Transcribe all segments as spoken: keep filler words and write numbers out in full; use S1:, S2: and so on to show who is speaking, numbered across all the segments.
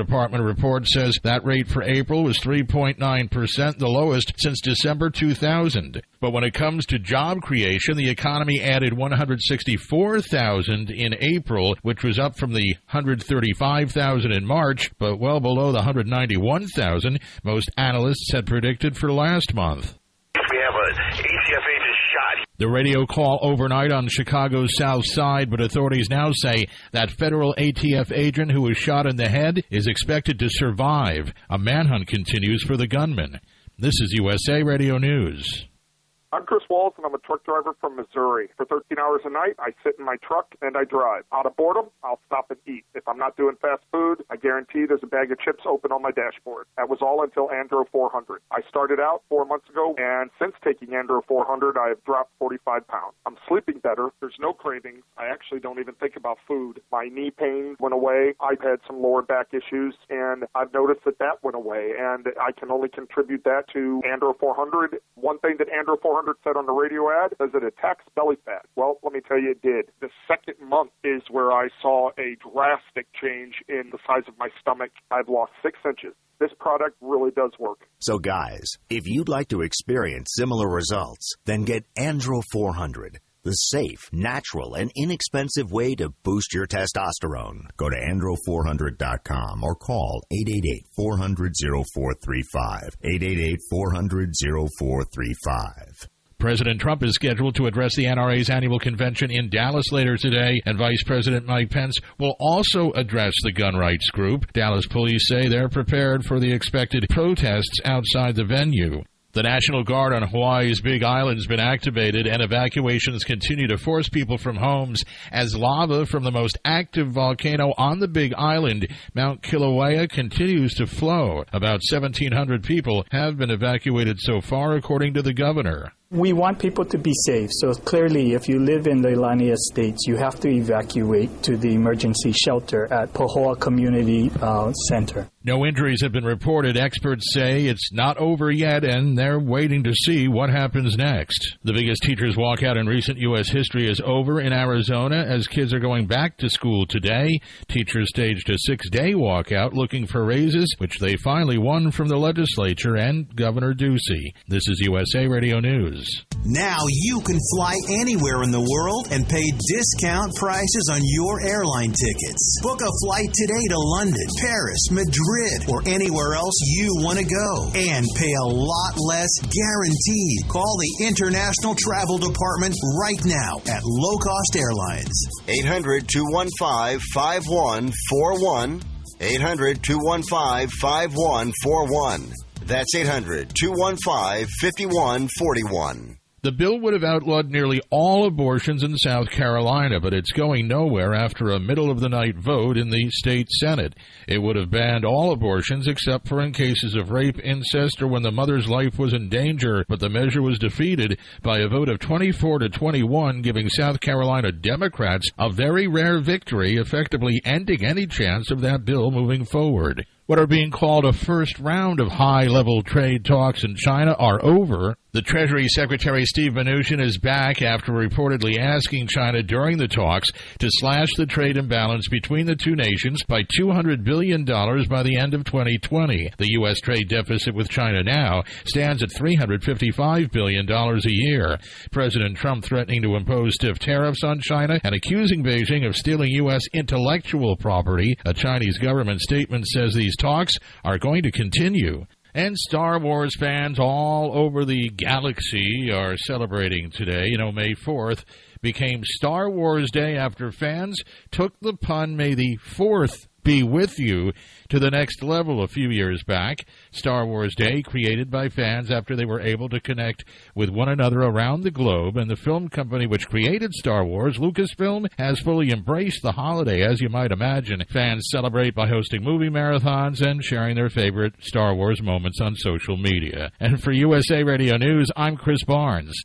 S1: Department report says that rate for April was three point nine percent, the lowest since December two thousand. But when it comes to job creation, the economy added one hundred sixty-four thousand in April, which was up from the one hundred thirty-five thousand in March, but well below the one hundred ninety-one thousand most analysts had predicted for last month.
S2: We have an A T F agent shot.
S1: The radio call overnight on Chicago's South Side, but authorities now say that federal A T F agent who was shot in the head is expected to survive. A manhunt continues for the gunman. This is U S A Radio News.
S3: I'm Chris Walls, and I'm a truck driver from Missouri. For thirteen hours a night, I sit in my truck and I drive. Out of boredom, I'll stop and eat. If I'm not doing fast food, I guarantee there's a bag of chips open on my dashboard. That was all until Andro four hundred. I started out four months ago, and since taking Andro four hundred, I have dropped forty-five pounds. I'm sleeping better. There's no cravings. I actually don't even think about food. My knee pain went away. I've had some lower back issues, and I've noticed that that went away, and I can only contribute that to Andro four hundred. One thing that Andro four hundred said on the radio ad is it attacks belly fat. Well, let me tell you, it did. The second month is where I saw a drastic change in the size of my stomach. I've lost six inches. This product really does work.
S4: So guys, if you'd like to experience similar results, then get Andro four hundred, the safe, natural, and inexpensive way to boost your testosterone. Go to andro four hundred dot com or call eight eight eight, four hundred, oh four three five, eight eight eight, four hundred, oh four three five.
S1: President Trump is scheduled to address the N R A's annual convention in Dallas later today, and Vice President Mike Pence will also address the gun rights group. Dallas police say they're prepared for the expected protests outside the venue. The National Guard on Hawaii's Big Island has been activated, and evacuations continue to force people from homes as lava from the most active volcano on the Big Island, Mount Kilauea, continues to flow. About seventeen hundred people have been evacuated so far, according to the governor.
S5: We want people to be safe, so clearly if you live in the Leilani Estates, you have to evacuate to the emergency shelter at Pahoa Community uh, Center.
S1: No injuries have been reported. Experts say it's not over yet, and they're waiting to see what happens next. The biggest teachers' walkout in recent U S history is over in Arizona as kids are going back to school today. Teachers staged a six-day walkout looking for raises, which they finally won from the legislature and Governor Ducey. This is U S A Radio News.
S6: Now you can fly anywhere in the world and pay discount prices on your airline tickets. Book a flight today to London, Paris, Madrid, or anywhere else you want to go. And pay a lot less guaranteed. Call the International Travel Department right now at Low Cost Airlines.
S7: eight hundred, two one five, five one four one. eight hundred, two one five, five one four one. That's eight hundred, two one five, five one four one.
S1: The bill would have outlawed nearly all abortions in South Carolina, but it's going nowhere after a middle-of-the-night vote in the state Senate. It would have banned all abortions except for in cases of rape, incest, or when the mother's life was in danger, but the measure was defeated by a vote of twenty-four to twenty-one, giving South Carolina Democrats a very rare victory, effectively ending any chance of that bill moving forward. What are being called a first round of high-level trade talks in China are over. The Treasury Secretary Steve Mnuchin is back after reportedly asking China during the talks to slash the trade imbalance between the two nations by two hundred billion dollars by the end of twenty twenty. The U S trade deficit with China now stands at three hundred fifty-five billion dollars a year. President Trump threatening to impose stiff tariffs on China and accusing Beijing of stealing U S intellectual property. A Chinese government statement says these talks are going to continue. And Star Wars fans all over the galaxy are celebrating today. You know, May fourth became Star Wars Day after fans took the pun, May the fourth be with you, to the next level a few years back. Star Wars Day created by fans after they were able to connect with one another around the globe, and the film company which created Star Wars, Lucasfilm, has fully embraced the holiday. As you might imagine, fans celebrate by hosting movie marathons and sharing their favorite Star Wars moments on social media. And for U S A Radio News, I'm Chris Barnes.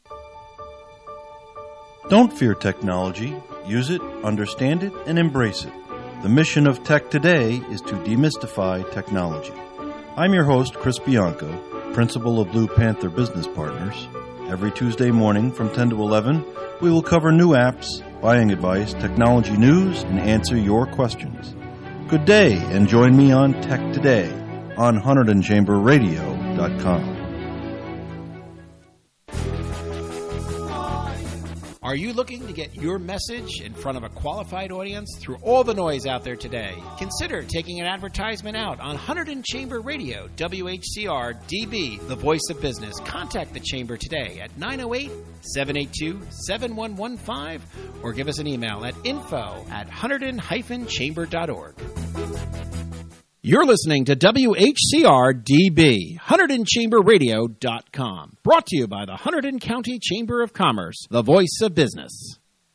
S8: Don't fear technology. Use it, understand it, and embrace it. The mission of Tech Today is to demystify technology. I'm your host, Chris Bianco, principal of Blue Panther Business Partners. Every Tuesday morning from ten to eleven, we will cover new apps, buying advice, technology news, and answer your questions. Good day, and join me on Tech Today on Hunterdon Chamber Radio dot com.
S9: Are you looking to get your message in front of a qualified audience through all the noise out there today? Consider taking an advertisement out on Hunterdon Chamber Radio, W H C R D B, the voice of business. Contact the Chamber today at nine oh eight, seven eight two, seven one one five or give us an email at info at hunterdon dash chamber dot org. You're listening to W H C R D B, Hunterdon Chamber Radio dot com. Brought to you by the Hunterdon County Chamber of Commerce, the voice of business.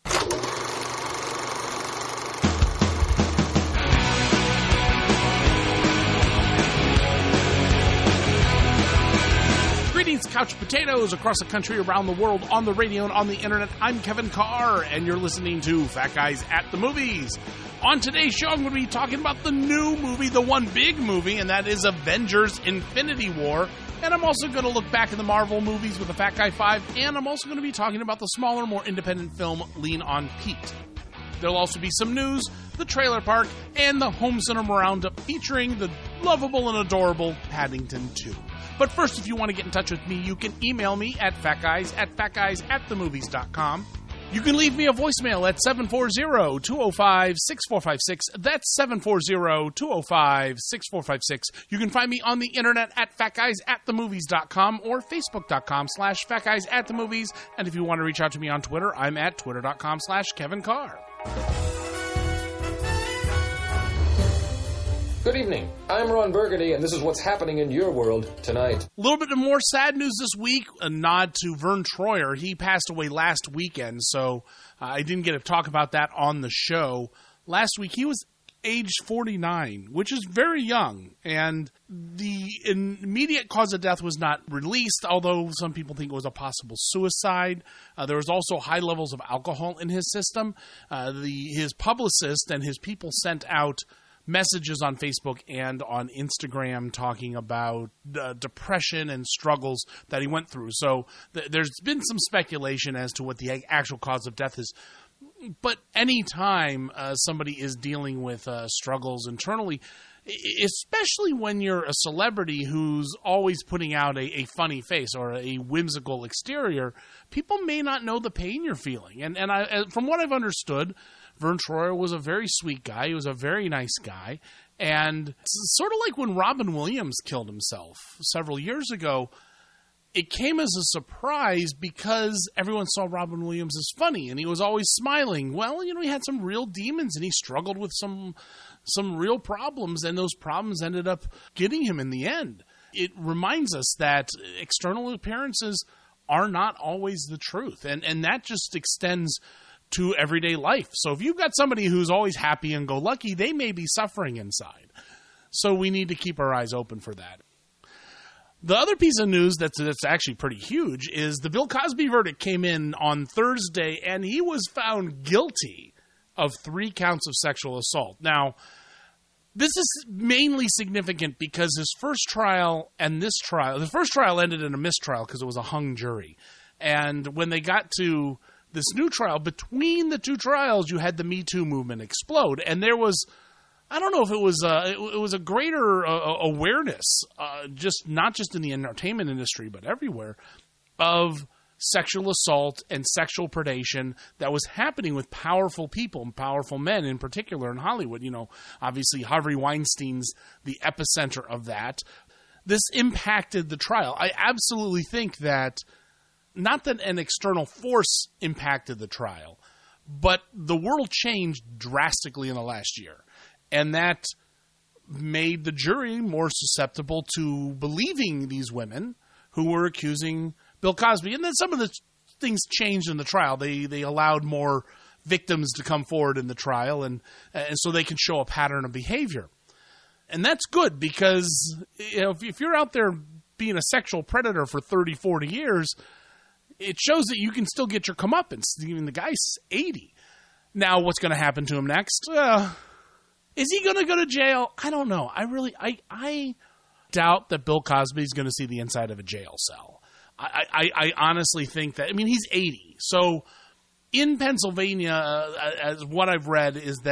S10: Greetings, couch potatoes across the country, around the world, on the radio and on the internet. I'm Kevin Carr, and you're listening to Fat Guys at the Movies. On today's show, I'm going to be talking about the new movie, the one big movie, and that is Avengers Infinity War. And I'm also going to look back at the Marvel movies with the Fat Guy five, and I'm also going to be talking about the smaller, more independent film, Lean on Pete. There'll also be some news, the trailer park, and the home cinema roundup featuring the lovable and adorable Paddington two. But first, if you want to get in touch with me, you can email me at fatguys at fatguys at the movies dot com. You can leave me a voicemail at seven four zero, two oh five, six four five six. That's seven four zero, two oh five, six four five six. You can find me on the internet at fatguys at the movies dot com or facebook dot com slash fatguys at the movies. And if you want to reach out to me on Twitter, I'm at twitter dot com slash Kevin Carr.
S11: Good evening. I'm Ron Burgundy, and this is what's happening in your world tonight.
S10: A little bit of more sad news this week. A nod to Vern Troyer. He passed away last weekend, so uh, I didn't get to talk about that on the show. Last week, he was age forty-nine, which is very young, and the immediate cause of death was not released, although some people think it was a possible suicide. Uh, there was also high levels of alcohol in his system. Uh, the his publicist and his people sent out messages on Facebook and on Instagram talking about uh, depression and struggles that he went through. So th- there's been some speculation as to what the actual cause of death is. But anytime uh, somebody is dealing with uh, struggles internally, especially when you're a celebrity who's always putting out a, a funny face or a whimsical exterior, people may not know the pain you're feeling. And, and I, from what I've understood, Vern Troyer was a very sweet guy. He was a very nice guy. And it's sort of like when Robin Williams killed himself several years ago, it came as a surprise because everyone saw Robin Williams as funny and he was always smiling. Well, you know, he had some real demons and he struggled with some some real problems, and those problems ended up getting him in the end. It reminds us that external appearances are not always the truth, and, and that just extends to everyday life. So if you've got somebody who's always happy and go lucky, they may be suffering inside. So we need to keep our eyes open for that. The other piece of news that's, that's actually pretty huge is the Bill Cosby verdict came in on Thursday, and he was found guilty of three counts of sexual assault. Now, this is mainly significant because his first trial and this trial, the first trial ended in a mistrial because it was a hung jury. And when they got to this new trial, between the two trials, you had the Me Too movement explode. And there was, I don't know if it was a, it, it was a greater uh, awareness, uh, just not just in the entertainment industry, but everywhere, of sexual assault and sexual predation that was happening with powerful people and powerful men, in particular in Hollywood. You know, obviously Harvey Weinstein's the epicenter of that. This impacted the trial. I absolutely think that, not that an external force impacted the trial, but the world changed drastically in the last year. And that made the jury more susceptible to believing these women who were accusing Bill Cosby. And then some of the things changed in the trial. They they allowed more victims to come forward in the trial, and, and so they can show a pattern of behavior. And that's good because, you know, if, if you're out there being a sexual predator for thirty, forty years, it shows that you can still get your comeuppance. Even the guy's eighty. Now, what's going to happen to him next? Uh, is he going to go to jail? I don't know. I really, I, I doubt that Bill Cosby is going to see the inside of a jail cell. I, I, I honestly think that, I mean, he's eighty. So in Pennsylvania, uh, as what I've read is that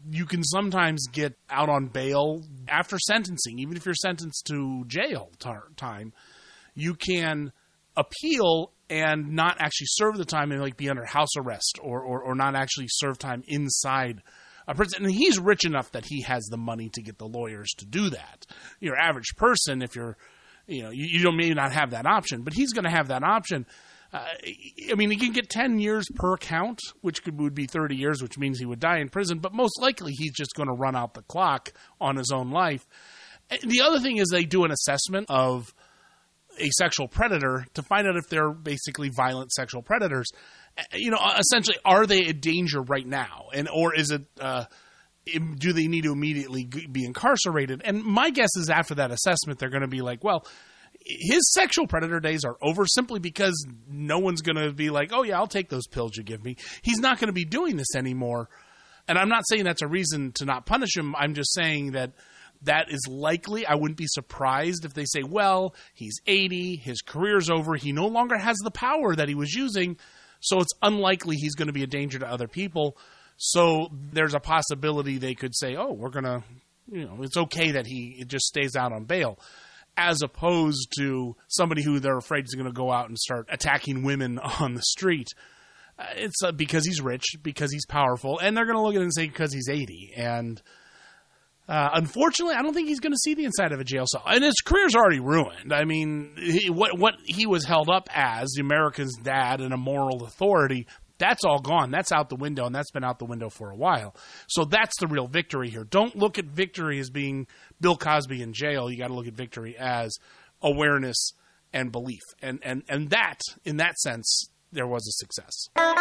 S10: you can sometimes get out on bail after sentencing, even if you're sentenced to jail tar- time, you can appeal and not actually serve the time and like be under house arrest or, or, or not actually serve time inside a prison. And he's rich enough that he has the money to get the lawyers to do that. Your average person, if you're, you know, you, you don't may not have that option, but he's going to have that option. Uh, I mean, he can get ten years per count, which could, would be thirty years, which means he would die in prison. But most likely he's just going to run out the clock on his own life. And the other thing is they do an assessment of a sexual predator to find out if they're basically violent sexual predators. You know, essentially, are they a danger right now? And or is it, uh, do they need to immediately be incarcerated? And my guess is after that assessment, they're going to be like, well, his sexual predator days are over simply because no one's going to be like, oh, yeah, I'll take those pills you give me. He's not going to be doing this anymore. And I'm not saying that's a reason to not punish him. I'm just saying that that is likely. I wouldn't be surprised if they say, well, he's eighty, his career's over, he no longer has the power that he was using, so it's unlikely he's going to be a danger to other people. So there's a possibility they could say, oh, we're going to, you know, it's okay that he it just stays out on bail, as opposed to somebody who they're afraid is going to go out and start attacking women on the street. Uh, it's uh, because he's rich, because he's powerful, and they're going to look at it and say because he's eighty. And uh, unfortunately, I don't think he's going to see the inside of a jail cell. And his career's already ruined. I mean, he, what what he was held up as, the American's dad and a moral authority, that's all gone. That's out the window, and that's been out the window for a while. So that's the real victory here. Don't look at victory as being Bill Cosby in jail. You got to look at victory as awareness and belief. And, and, and that, in that sense, there was a success.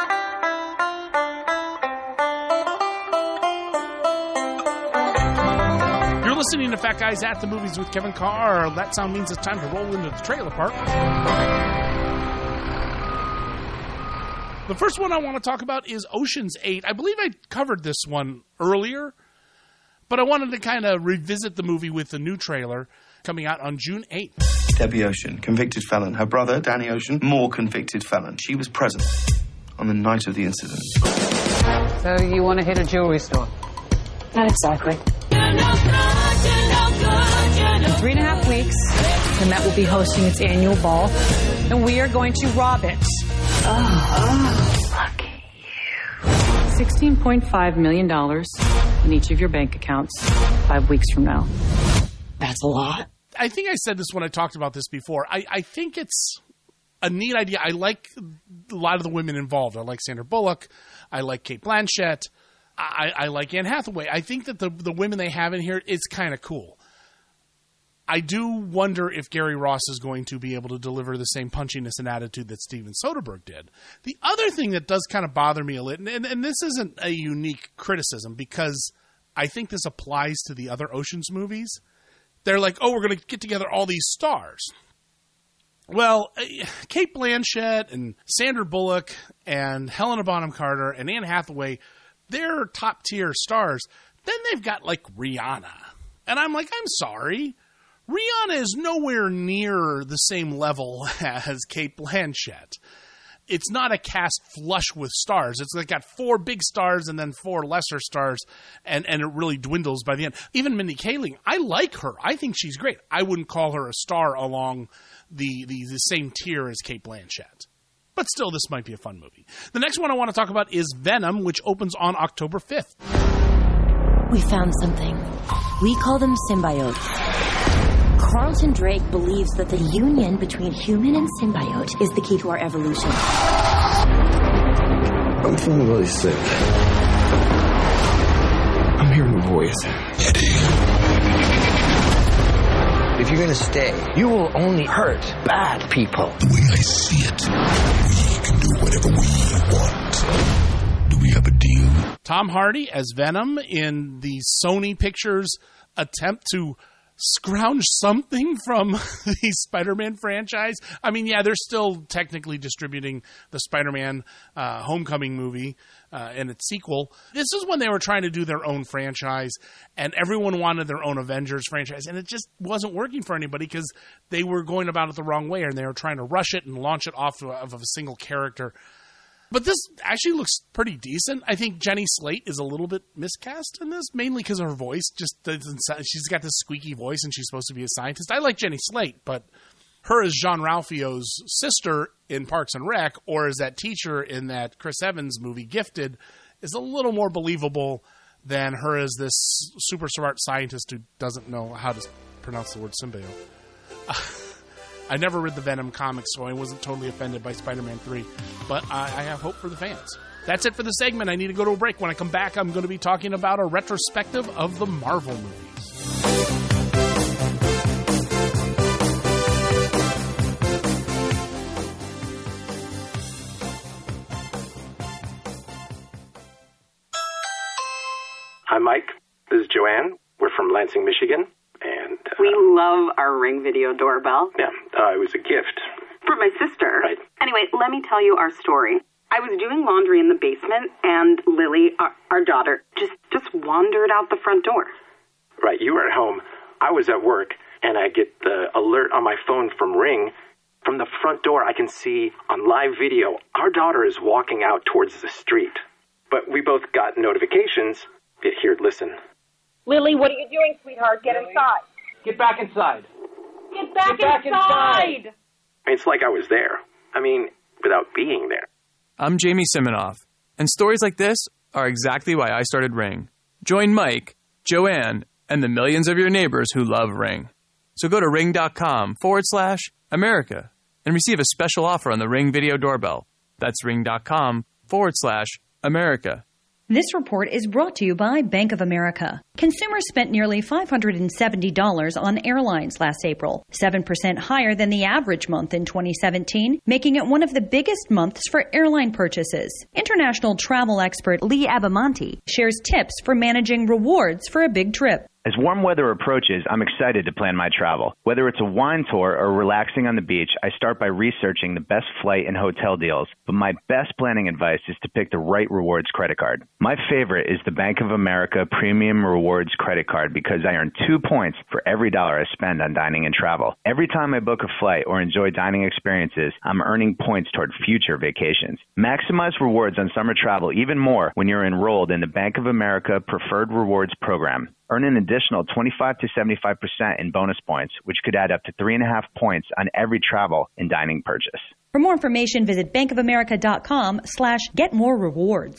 S10: You're listening to Fat Guys at the Movies with Kevin Carr. That sound means it's time to roll into the trailer park. The first one I want to talk about is Ocean's eight. I believe I covered this one earlier, but I wanted to kind of revisit the movie with the new trailer coming out on June eighth.
S12: Debbie Ocean, convicted felon. Her brother, Danny Ocean, more convicted felon. She was present on the night of the incident.
S13: So you want to hit a jewelry store? Not exactly. In three and a half weeks, the Met will be hosting its annual ball, and we are going to rob it. Oh, lucky you. sixteen point five million dollars in each of your bank accounts five weeks from now. That's a lot.
S10: I think I said this when I talked about this before. I, I think it's a neat idea. I like a lot of the women involved. I like Sandra Bullock. I like Cate Blanchett. I, I like Anne Hathaway. I think that the, the women they have in here is kind of cool. I do wonder if Gary Ross is going to be able to deliver the same punchiness and attitude that Steven Soderbergh did. The other thing that does kind of bother me a little, and, and this isn't a unique criticism because I think this applies to the other Ocean's movies. They're like, oh, we're going to get together all these stars. Well, Cate Blanchett and Sandra Bullock and Helena Bonham Carter and Anne Hathaway, they're top-tier stars. Then they've got, like, Rihanna. And I'm like, I'm sorry. Rihanna is nowhere near the same level as Cate Blanchett. It's not a cast flush with stars. It's like got four big stars and then four lesser stars, and, and it really dwindles by the end. Even Mindy Kaling, I like her. I think she's great. I wouldn't call her a star along the, the, the same tier as Cate Blanchett. But still, this might be a fun movie. The next one I want to talk about is Venom, which opens on October fifth.
S14: We found something. We call them symbiotes. Carlton Drake believes that the union between human and symbiote is the key to our evolution.
S15: I'm feeling really sick. I'm hearing a voice. Eddie. If you're gonna stay, you will only hurt bad people.
S16: The way I see it, we can do whatever we want. Do we have a deal?
S10: Tom Hardy as Venom in the Sony Pictures attempt to scrounge something from the Spider-Man franchise. I mean, yeah, they're still technically distributing the Spider-Man uh, Homecoming movie uh, and its sequel. This is when they were trying to do their own franchise, and everyone wanted their own Avengers franchise, and it just wasn't working for anybody because they were going about it the wrong way, and they were trying to rush it and launch it off of a single character. But this actually looks pretty decent. I think Jenny Slate is a little bit miscast in this, mainly because her voice just doesn't sound, she's got this squeaky voice and she's supposed to be a scientist. I like Jenny Slate, but her as Jean-Ralphio's sister in Parks and Rec, or as that teacher in that Chris Evans movie, Gifted, is a little more believable than her as this super smart scientist who doesn't know how to pronounce the word symbiote. I never read the Venom comics, so I wasn't totally offended by Spider-Man three, but I, I have hope for the fans. That's it for the segment. I need to go to a break. When I come back, I'm going to be talking about a retrospective of the Marvel movies.
S17: Hi, Mike. This is Joanne. We're from Lansing, Michigan. And uh,
S18: we love our Ring video doorbell.
S17: Yeah, uh, it was a gift.
S18: For my sister.
S17: Right.
S18: Anyway, let me tell you our story. I was doing laundry in the basement, and Lily, our, our daughter, just, just wandered out the front door.
S17: Right, you were at home. I was at work, and I get the alert on my phone from Ring. From the front door, I can see on live video, our daughter is walking out towards the street. But we both got notifications. Here, listen.
S19: Lily, what are you doing, sweetheart? Get Lily? inside.
S20: Get back inside.
S19: Get back,
S20: Get back inside.
S19: inside.
S17: It's like I was there. I mean, without being there.
S21: I'm Jamie Siminoff, and stories like this are exactly why I started Ring. Join Mike, Joanne, and the millions of your neighbors who love Ring. So go to ring.com forward slash America and receive a special offer on the Ring video doorbell. That's ring.com forward slash America.
S22: This report is brought to you by Bank of America. Consumers spent nearly five hundred seventy dollars on airlines last April, seven percent higher than the average month in twenty seventeen, making it one of the biggest months for airline purchases. International travel expert Lee Abamonte shares tips for managing rewards for a big trip.
S23: As warm weather approaches, I'm excited to plan my travel. Whether it's a wine tour or relaxing on the beach, I start by researching the best flight and hotel deals. But my best planning advice is to pick the right rewards credit card. My favorite is the Bank of America Premium Rewards credit card because I earn two points for every dollar I spend on dining and travel. Every time I book a flight or enjoy dining experiences, I'm earning points toward future vacations. Maximize rewards on summer travel even more when you're enrolled in the Bank of America Preferred Rewards program. Earn an additional twenty-five to seventy-five percent in bonus points, which could add up to three and a half points on every travel and dining purchase.
S22: For more information, visit bankofamerica.com slash get more rewards.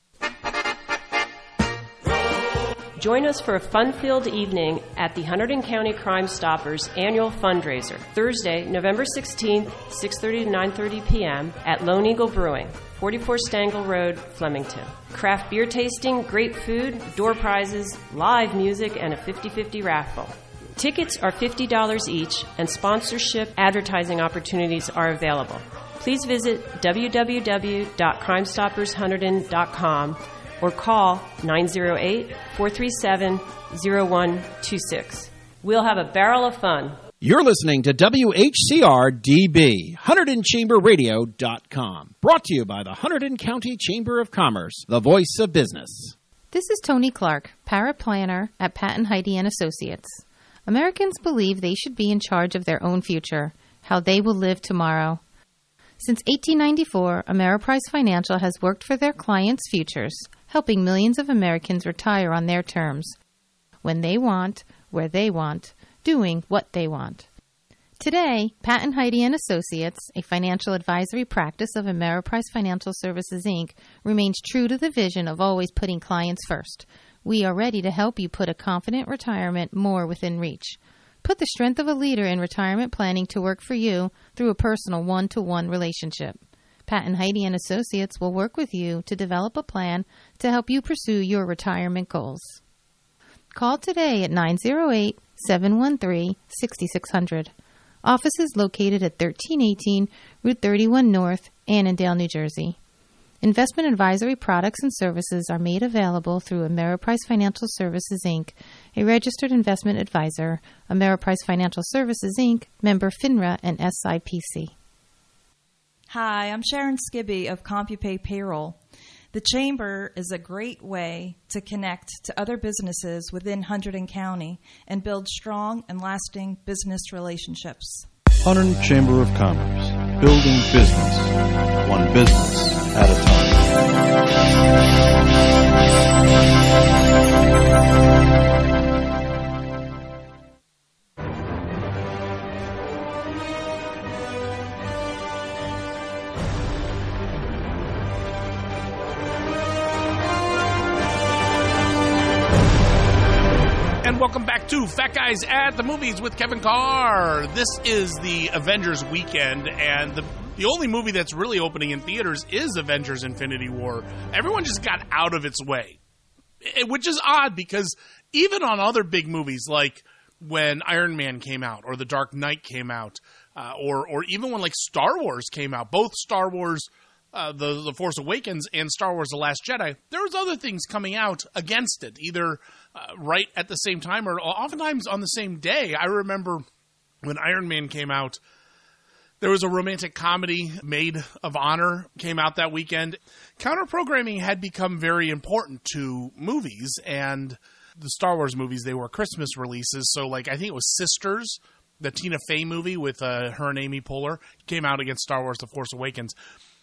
S24: Join us for a fun-filled evening at the Hunterdon County Crime Stoppers annual fundraiser, Thursday, November sixteenth, six thirty to nine thirty p.m. at Lone Eagle Brewing, forty-four Stangle Road, Flemington. Craft beer tasting, great food, door prizes, live music, and a fifty-fifty raffle. Tickets are fifty dollars each, and sponsorship advertising opportunities are available. Please visit w w w dot crime stoppers hunterdon dot com or call nine oh eight, four three seven, oh one two six. We'll have a barrel of fun.
S9: You're listening to W H C R D B, Hunterdon Chamber Radio dot com. Brought to you by the Hunterdon County Chamber of Commerce, the voice of business.
S25: This is Tony Clark, paraplanner at Patton Heidi and Associates. Americans believe they should be in charge of their own future, how they will live tomorrow. Since eighteen ninety-four, Ameriprise Financial has worked for their clients' futures, helping millions of Americans retire on their terms, when they want, where they want, doing what they want. Today, Patton Heidi and Associates, a financial advisory practice of Ameriprise Financial Services, Incorporated, remains true to the vision of always putting clients first. We are ready to help you put a confident retirement more within reach. Put the strength of a leader in retirement planning to work for you through a personal one-to-one relationship. Patton Heidi and Associates will work with you to develop a plan to help you pursue your retirement goals. Call today at nine oh eight, seven one three, six six zero zero. Office is located at thirteen eighteen Route thirty-one North, Annandale, New Jersey. Investment advisory products and services are made available through Ameriprise Financial Services, Incorporated, a registered investment advisor, Ameriprise Financial Services, Incorporated, member FINRA and S I P C.
S26: Hi, I'm Sharon Skibby of CompuPay Payroll. The Chamber is a great way to connect to other businesses within Hunterdon County and build strong and lasting business relationships.
S8: Hunterdon Chamber of Commerce. building business, one business at a time.
S10: Welcome back to Fat Guys at the Movies with Kevin Carr. This is the Avengers weekend, and the the only movie that's really opening in theaters is Avengers Infinity War. Everyone just got out of its way, which is odd because even on other big movies like when Iron Man came out or The Dark Knight came out, uh, or or even when like Star Wars came out, both Star Wars Uh, the, the Force Awakens and Star Wars The Last Jedi, there was other things coming out against it, either uh, right at the same time or oftentimes on the same day. I remember when Iron Man came out, there was a romantic comedy, Maid of Honor, came out that weekend. Counter-programming had become very important to movies, and the Star Wars movies, they were Christmas releases, so like I think it was Sisters, the Tina Fey movie with uh, her and Amy Poehler, came out against Star Wars The Force Awakens.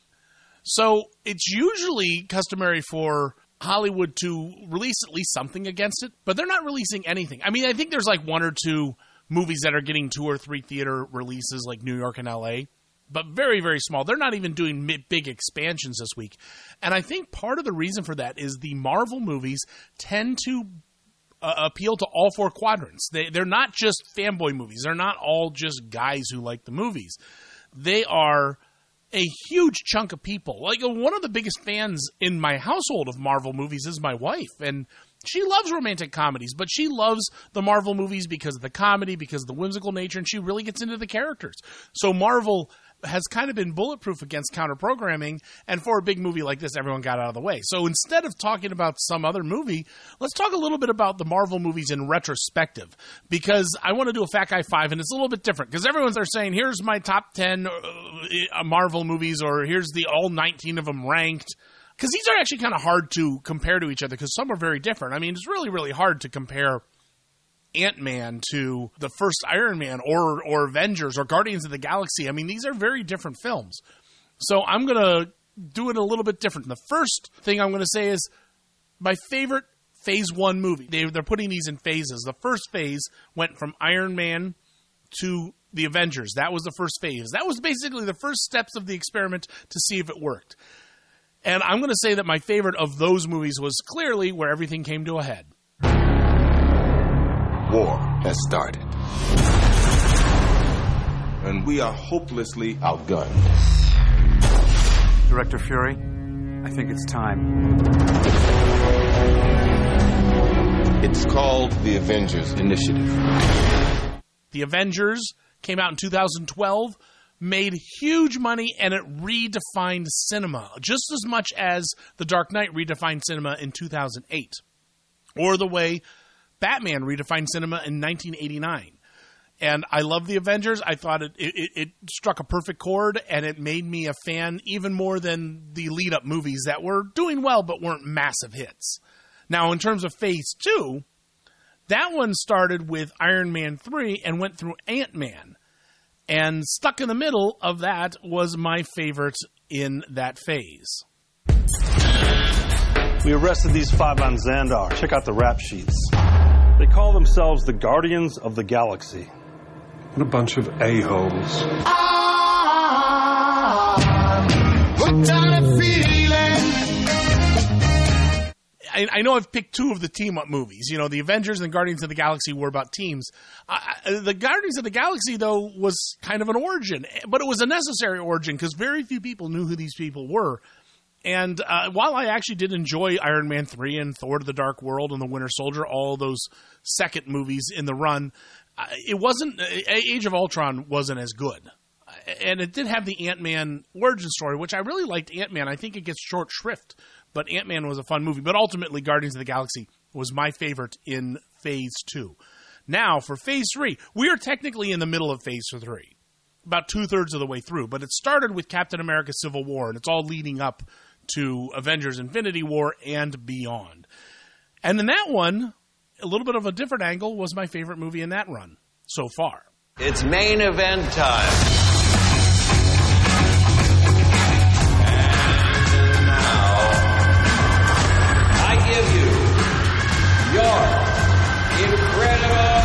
S10: So it's usually customary for Hollywood to release at least something against it, but they're not releasing anything. I mean, I think there's like one or two movies that are getting two or three theater releases like New York and L A, but very, very small. They're not even doing big expansions this week. And I think part of the reason for that is the Marvel movies tend to uh, appeal to all four quadrants. They, they're not just fanboy movies. They're not all just guys who like the movies. They are a huge chunk of people. Like, one of the biggest fans in my household of Marvel movies is my wife, and she loves romantic comedies, but she loves the Marvel movies because of the comedy, because of the whimsical nature, and she really gets into the characters. So Marvel has kind of been bulletproof against counter-programming, and for a big movie like this, everyone got out of the way. So instead of talking about some other movie, let's talk a little bit about the Marvel movies in retrospective, because I want to do a Fat Guy five, and it's a little bit different, because everyone's there saying, here's my top ten uh, Marvel movies, or here's the all nineteen of them ranked, because these are actually kind of hard to compare to each other, because some are very different. I mean, it's really, really hard to compare Ant-Man to the first Iron Man or or Avengers or Guardians of the Galaxy. I mean, these are very different films. So I'm going to do it a little bit different. The first thing I'm going to say is my favorite Phase one movie. They, they're putting these in phases. The first phase went from Iron Man to the Avengers. That was the first phase. That was basically the first steps of the experiment to see if it worked. And I'm going to say that my favorite of those movies was clearly Where Everything Came to a Head.
S16: War has started. And we are hopelessly outgunned.
S2: Director Fury, I think it's time.
S16: It's called the Avengers Initiative.
S10: The Avengers came out in two thousand twelve, made huge money, and it redefined cinema, just as much as The Dark Knight redefined cinema in two thousand eight, or the way Batman redefined cinema in nineteen eighty-nine. And I love the Avengers. I thought it, it, it struck a perfect chord, and it made me a fan even more than the lead-up movies that were doing well but weren't massive hits. Now, in terms of Phase two, that one started with Iron Man three and went through Ant-Man. And stuck in the middle of that was my favorite in that phase.
S3: We arrested these five on Xandar. Check out the rap sheets. They call themselves the Guardians of the Galaxy.
S2: What a bunch of a-holes.
S10: I, I know I've picked two of the team-up movies. You know, the Avengers and Guardians of the Galaxy were about teams. Uh, the Guardians of the Galaxy, though, was kind of an origin. But it was a necessary origin because very few people knew who these people were. And uh, while I actually did enjoy Iron Man three and Thor: The Dark World and The Winter Soldier, all those second movies in the run, uh, it wasn't – Age of Ultron wasn't as good. And it did have the Ant-Man origin story, which I really liked Ant-Man. I think it gets short shrift, but Ant-Man was a fun movie. But ultimately, Guardians of the Galaxy was my favorite in Phase two. Now, for Phase three, we are technically in the middle of Phase three, about two-thirds of the way through. But it started with Captain America Civil War, and it's all leading up to Avengers Infinity War and beyond. And in that one, a little bit of a different angle, was my favorite movie in that run so far.
S4: It's main event time.
S1: give you your incredible...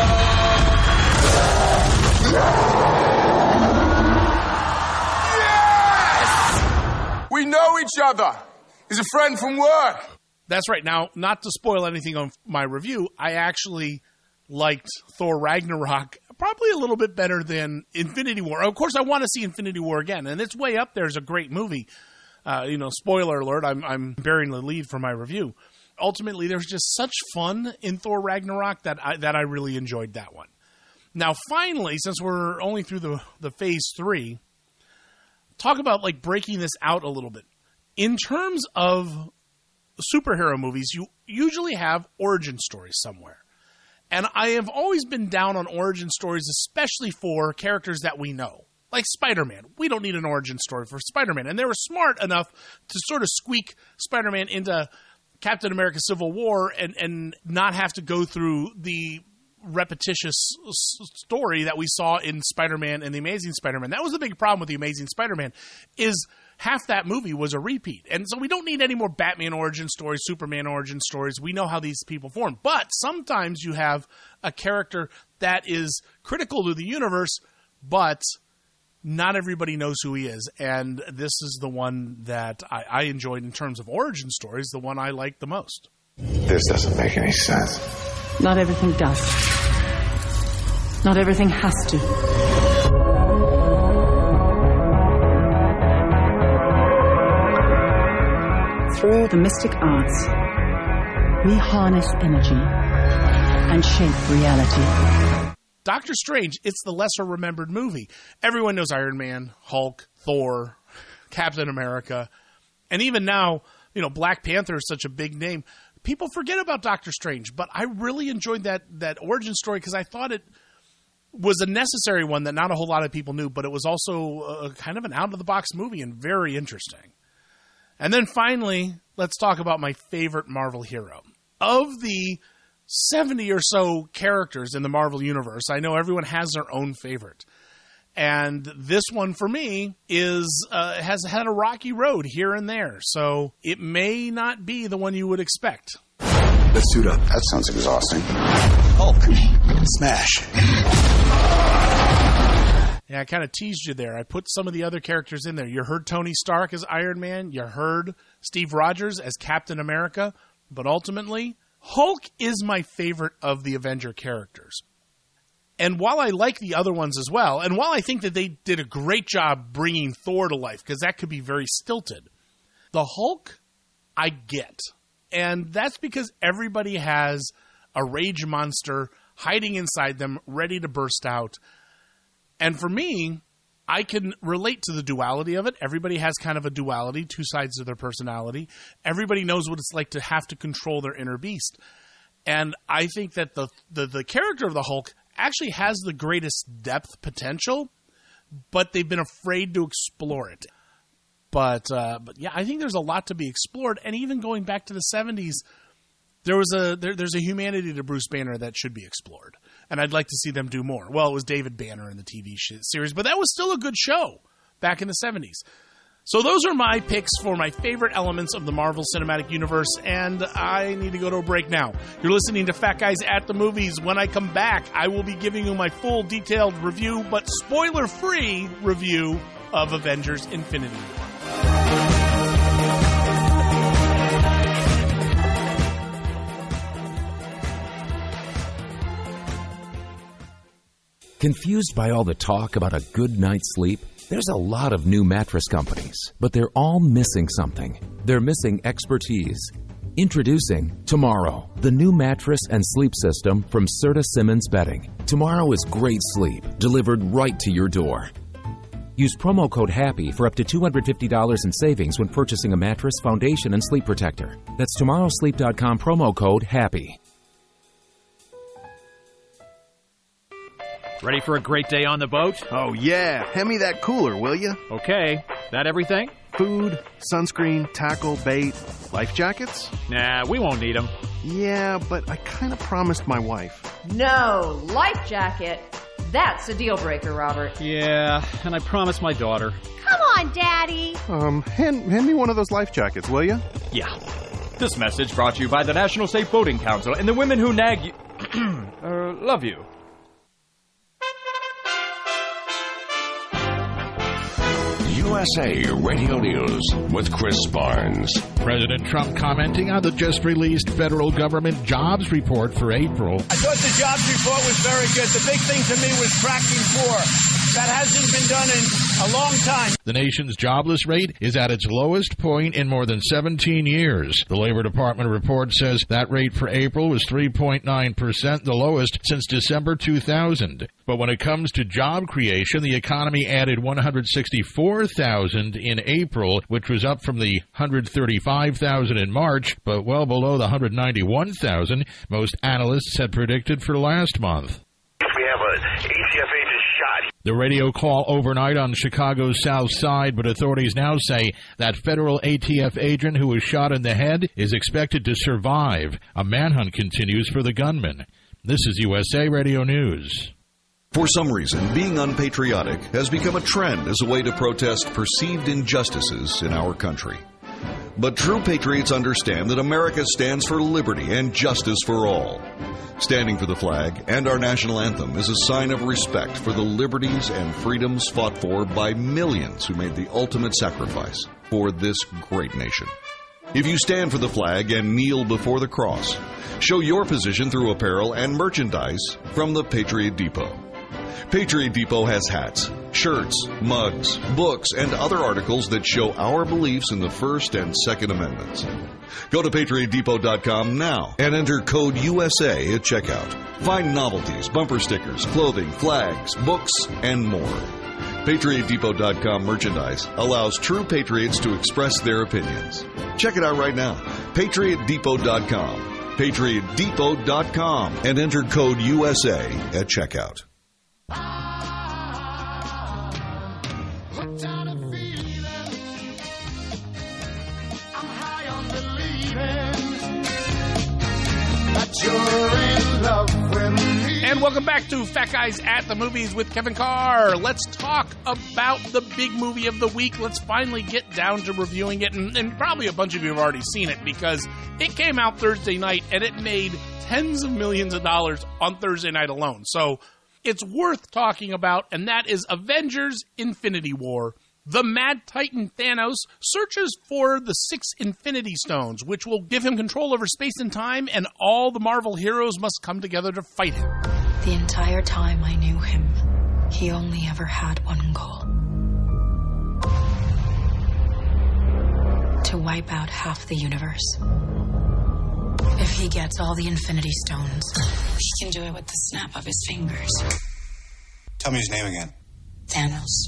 S4: Yes! We know each other. He's a friend from work.
S10: That's right. Now, not to spoil anything on my review, I actually liked Thor Ragnarok probably a little bit better than Infinity War. Of course, I want to see Infinity War again, and it's way up there as a great movie. Uh, you know, spoiler alert, I'm, I'm bearing the lead for my review. Ultimately, there's just such fun in Thor Ragnarok that I, that I really enjoyed that one. Now, finally, since we're only through the, the phase three, talk about like breaking this out a little bit. In terms of superhero movies, you usually have origin stories somewhere. And I have always been down on origin stories, especially for characters that we know. Like Spider-Man. We don't need an origin story for Spider-Man. And they were smart enough to sort of squeak Spider-Man into Captain America Civil War and, and not have to go through the repetitious story that we saw in Spider-Man and The Amazing Spider-Man. That was the big problem with The Amazing Spider-Man, is half that movie was a repeat. And so we don't need any more Batman origin stories, Superman origin stories. We know how these people form. But sometimes you have a character that is critical to the universe, but not everybody knows who he is. And this is the one that I, I enjoyed in terms of origin stories, the one I liked the most.
S5: This doesn't make any sense.
S13: Not everything does. Not everything has to. Through the mystic arts, we harness energy and shape reality.
S10: Doctor Strange, it's the lesser remembered movie. Everyone knows Iron Man, Hulk, Thor, Captain America, and even now, you know, Black Panther is such a big name. People forget about Doctor Strange, but I really enjoyed that that origin story because I thought it was a necessary one that not a whole lot of people knew, but it was also a, kind of an out-of-the-box movie and very interesting. And then finally, let's talk about my favorite Marvel hero. Of the seventy or so characters in the Marvel Universe, I know everyone has their own favorite. And this one, for me, is uh, has had a rocky road here and there. So it may not be the one you would expect.
S5: Let's suit up. That sounds exhausting. Hulk. Smash.
S10: Yeah, I kind of teased you there. I put some of the other characters in there. You heard Tony Stark as Iron Man. You heard Steve Rogers as Captain America. But ultimately, Hulk is my favorite of the Avenger characters. And while I like the other ones as well, and while I think that they did a great job bringing Thor to life, because that could be very stilted, the Hulk, I get. And that's because everybody has a rage monster hiding inside them, ready to burst out. And for me, I can relate to the duality of it. Everybody has kind of a duality, two sides of their personality. Everybody knows what it's like to have to control their inner beast. And I think that the the, the character of the Hulk actually has the greatest depth potential, but they've been afraid to explore it. But, uh, but yeah, I think there's a lot to be explored. And even going back to the seventies, there was a there, there's a humanity to Bruce Banner that should be explored. And I'd like to see them do more. Well, it was David Banner in the T V series, but that was still a good show back in the seventies. So those are my picks for my favorite elements of the Marvel Cinematic Universe, and I need to go to a break now. You're listening to Fat Guys at the Movies. When I come back, I will be giving you my full detailed review, but spoiler-free review of Avengers Infinity War.
S6: Confused by all the talk about a good night's sleep? There's a lot of new mattress companies, but they're all missing something. They're missing expertise. Introducing Tomorrow, the new mattress and sleep system from Serta Simmons Bedding. Tomorrow is great sleep, delivered right to your door. Use promo code HAPPY for up to two hundred fifty dollars in savings when purchasing a mattress, foundation, and sleep protector. That's tomorrow sleep dot com promo code HAPPY.
S7: Ready for a great day on the boat?
S11: Oh, yeah. Hand me that cooler, will you?
S7: Okay. That everything?
S11: Food, sunscreen, tackle, bait, life jackets?
S7: Nah, we won't need them.
S11: Yeah, but I kind of promised my wife.
S27: No, life jacket. That's a deal breaker, Robert.
S7: Yeah, and I promised my daughter.
S27: Come on, Daddy.
S11: Um, hand, hand me one of those life jackets, will you?
S7: Yeah.
S12: This message brought to you by the National Safe Boating Council and the women who nag you... uh, love you.
S16: U S A Radio News with Chris Barnes.
S14: President Trump commenting on the just-released federal government jobs report for April.
S15: I thought the jobs report was very good. The big thing to me was tracking poor. That hasn't been done in a long time.
S14: The nation's jobless rate is at its lowest point in more than seventeen years. The Labor Department report says that rate for April was three point nine percent, the lowest since December two thousand. But when it comes to job creation, the economy added one hundred sixty-four thousand in April, which was up from the one hundred thirty-five thousand in March, but well below the one hundred ninety-one thousand most analysts had predicted for last month.
S17: We have an A T F agent shot.
S14: The radio call overnight on Chicago's South Side, but authorities now say that federal A T F agent who was shot in the head is expected to survive. A manhunt continues for the gunman. This is U S A Radio News.
S18: For some reason, being unpatriotic has become a trend as a way to protest perceived injustices in our country. But true patriots understand that America stands for liberty and justice for all. Standing for the flag and our national anthem is a sign of respect for the liberties and freedoms fought for by millions who made the ultimate sacrifice for this great nation. If you stand for the flag and kneel before the cross, show your position through apparel and merchandise from the Patriot Depot. Patriot Depot has hats, shirts, mugs, books, and other articles that show our beliefs in the First and Second Amendments. Go to patriot depot dot com now and enter code U S A at checkout. Find novelties, bumper stickers, clothing, flags, books, and more. patriot depot dot com merchandise allows true patriots to express their opinions. Check it out right now. patriot depot dot com. patriot depot dot com and enter code U S A at checkout.
S10: And welcome back to Fat Guys at the Movies with Kevin Carr. Let's talk about the big movie of the week. Let's finally get down to reviewing it. And, and probably a bunch of you have already seen it because it came out Thursday night and it made tens of millions of dollars on Thursday night alone. So it's worth talking about, and that is Avengers Infinity War. The Mad Titan Thanos searches for the six Infinity Stones, which will give him control over space and time, and all the Marvel heroes must come together to fight him.
S19: The entire time I knew him, he only ever had one goal. To wipe out half the universe. If he gets all the Infinity Stones, he can do it with the snap of his fingers.
S5: Tell me his name again.
S19: Thanos.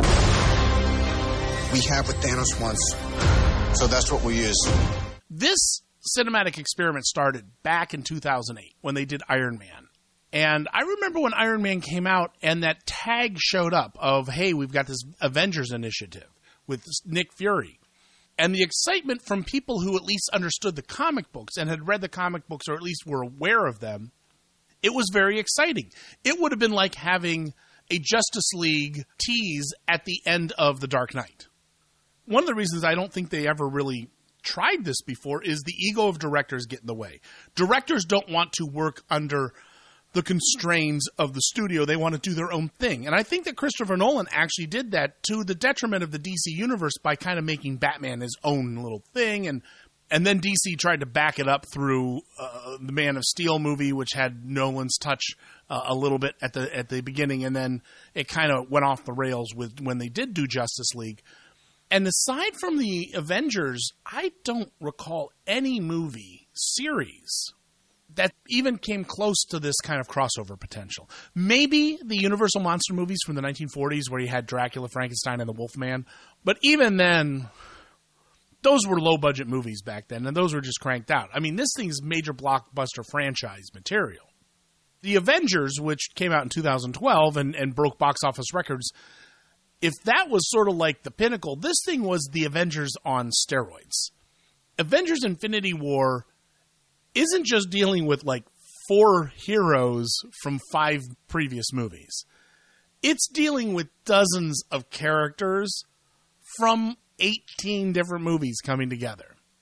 S5: We have what Thanos wants, so that's what we use.
S10: This cinematic experiment started back in two thousand eight when they did Iron Man. And I remember when Iron Man came out and that tag showed up of, hey, we've got this Avengers initiative with Nick Fury. And the excitement from people who at least understood the comic books and had read the comic books or at least were aware of them, it was very exciting. It would have been like having a Justice League tease at the end of The Dark Knight. One of the reasons I don't think they ever really tried this before is the ego of directors get in the way. Directors don't want to work under the constraints of the studio. They want to do their own thing. And I think that Christopher Nolan actually did that to the detriment of the D C universe by kind of making Batman his own little thing. And and then D C tried to back it up through uh, the Man of Steel movie, which had Nolan's touch uh, a little bit at the at the beginning. And then it kind of went off the rails with when they did do Justice League. And aside from the Avengers, I don't recall any movie series that even came close to this kind of crossover potential. Maybe the Universal Monster movies from the nineteen forties where you had Dracula, Frankenstein, and the Wolfman. But even then, those were low-budget movies back then, and those were just cranked out. I mean, this thing's major blockbuster franchise material. The Avengers, which came out in two thousand twelve and, and broke box office records, if that was sort of like the pinnacle, this thing was the Avengers on steroids. Avengers Infinity War isn't just dealing with like four heroes from five previous movies. It's dealing with dozens of characters from eighteen different movies coming together.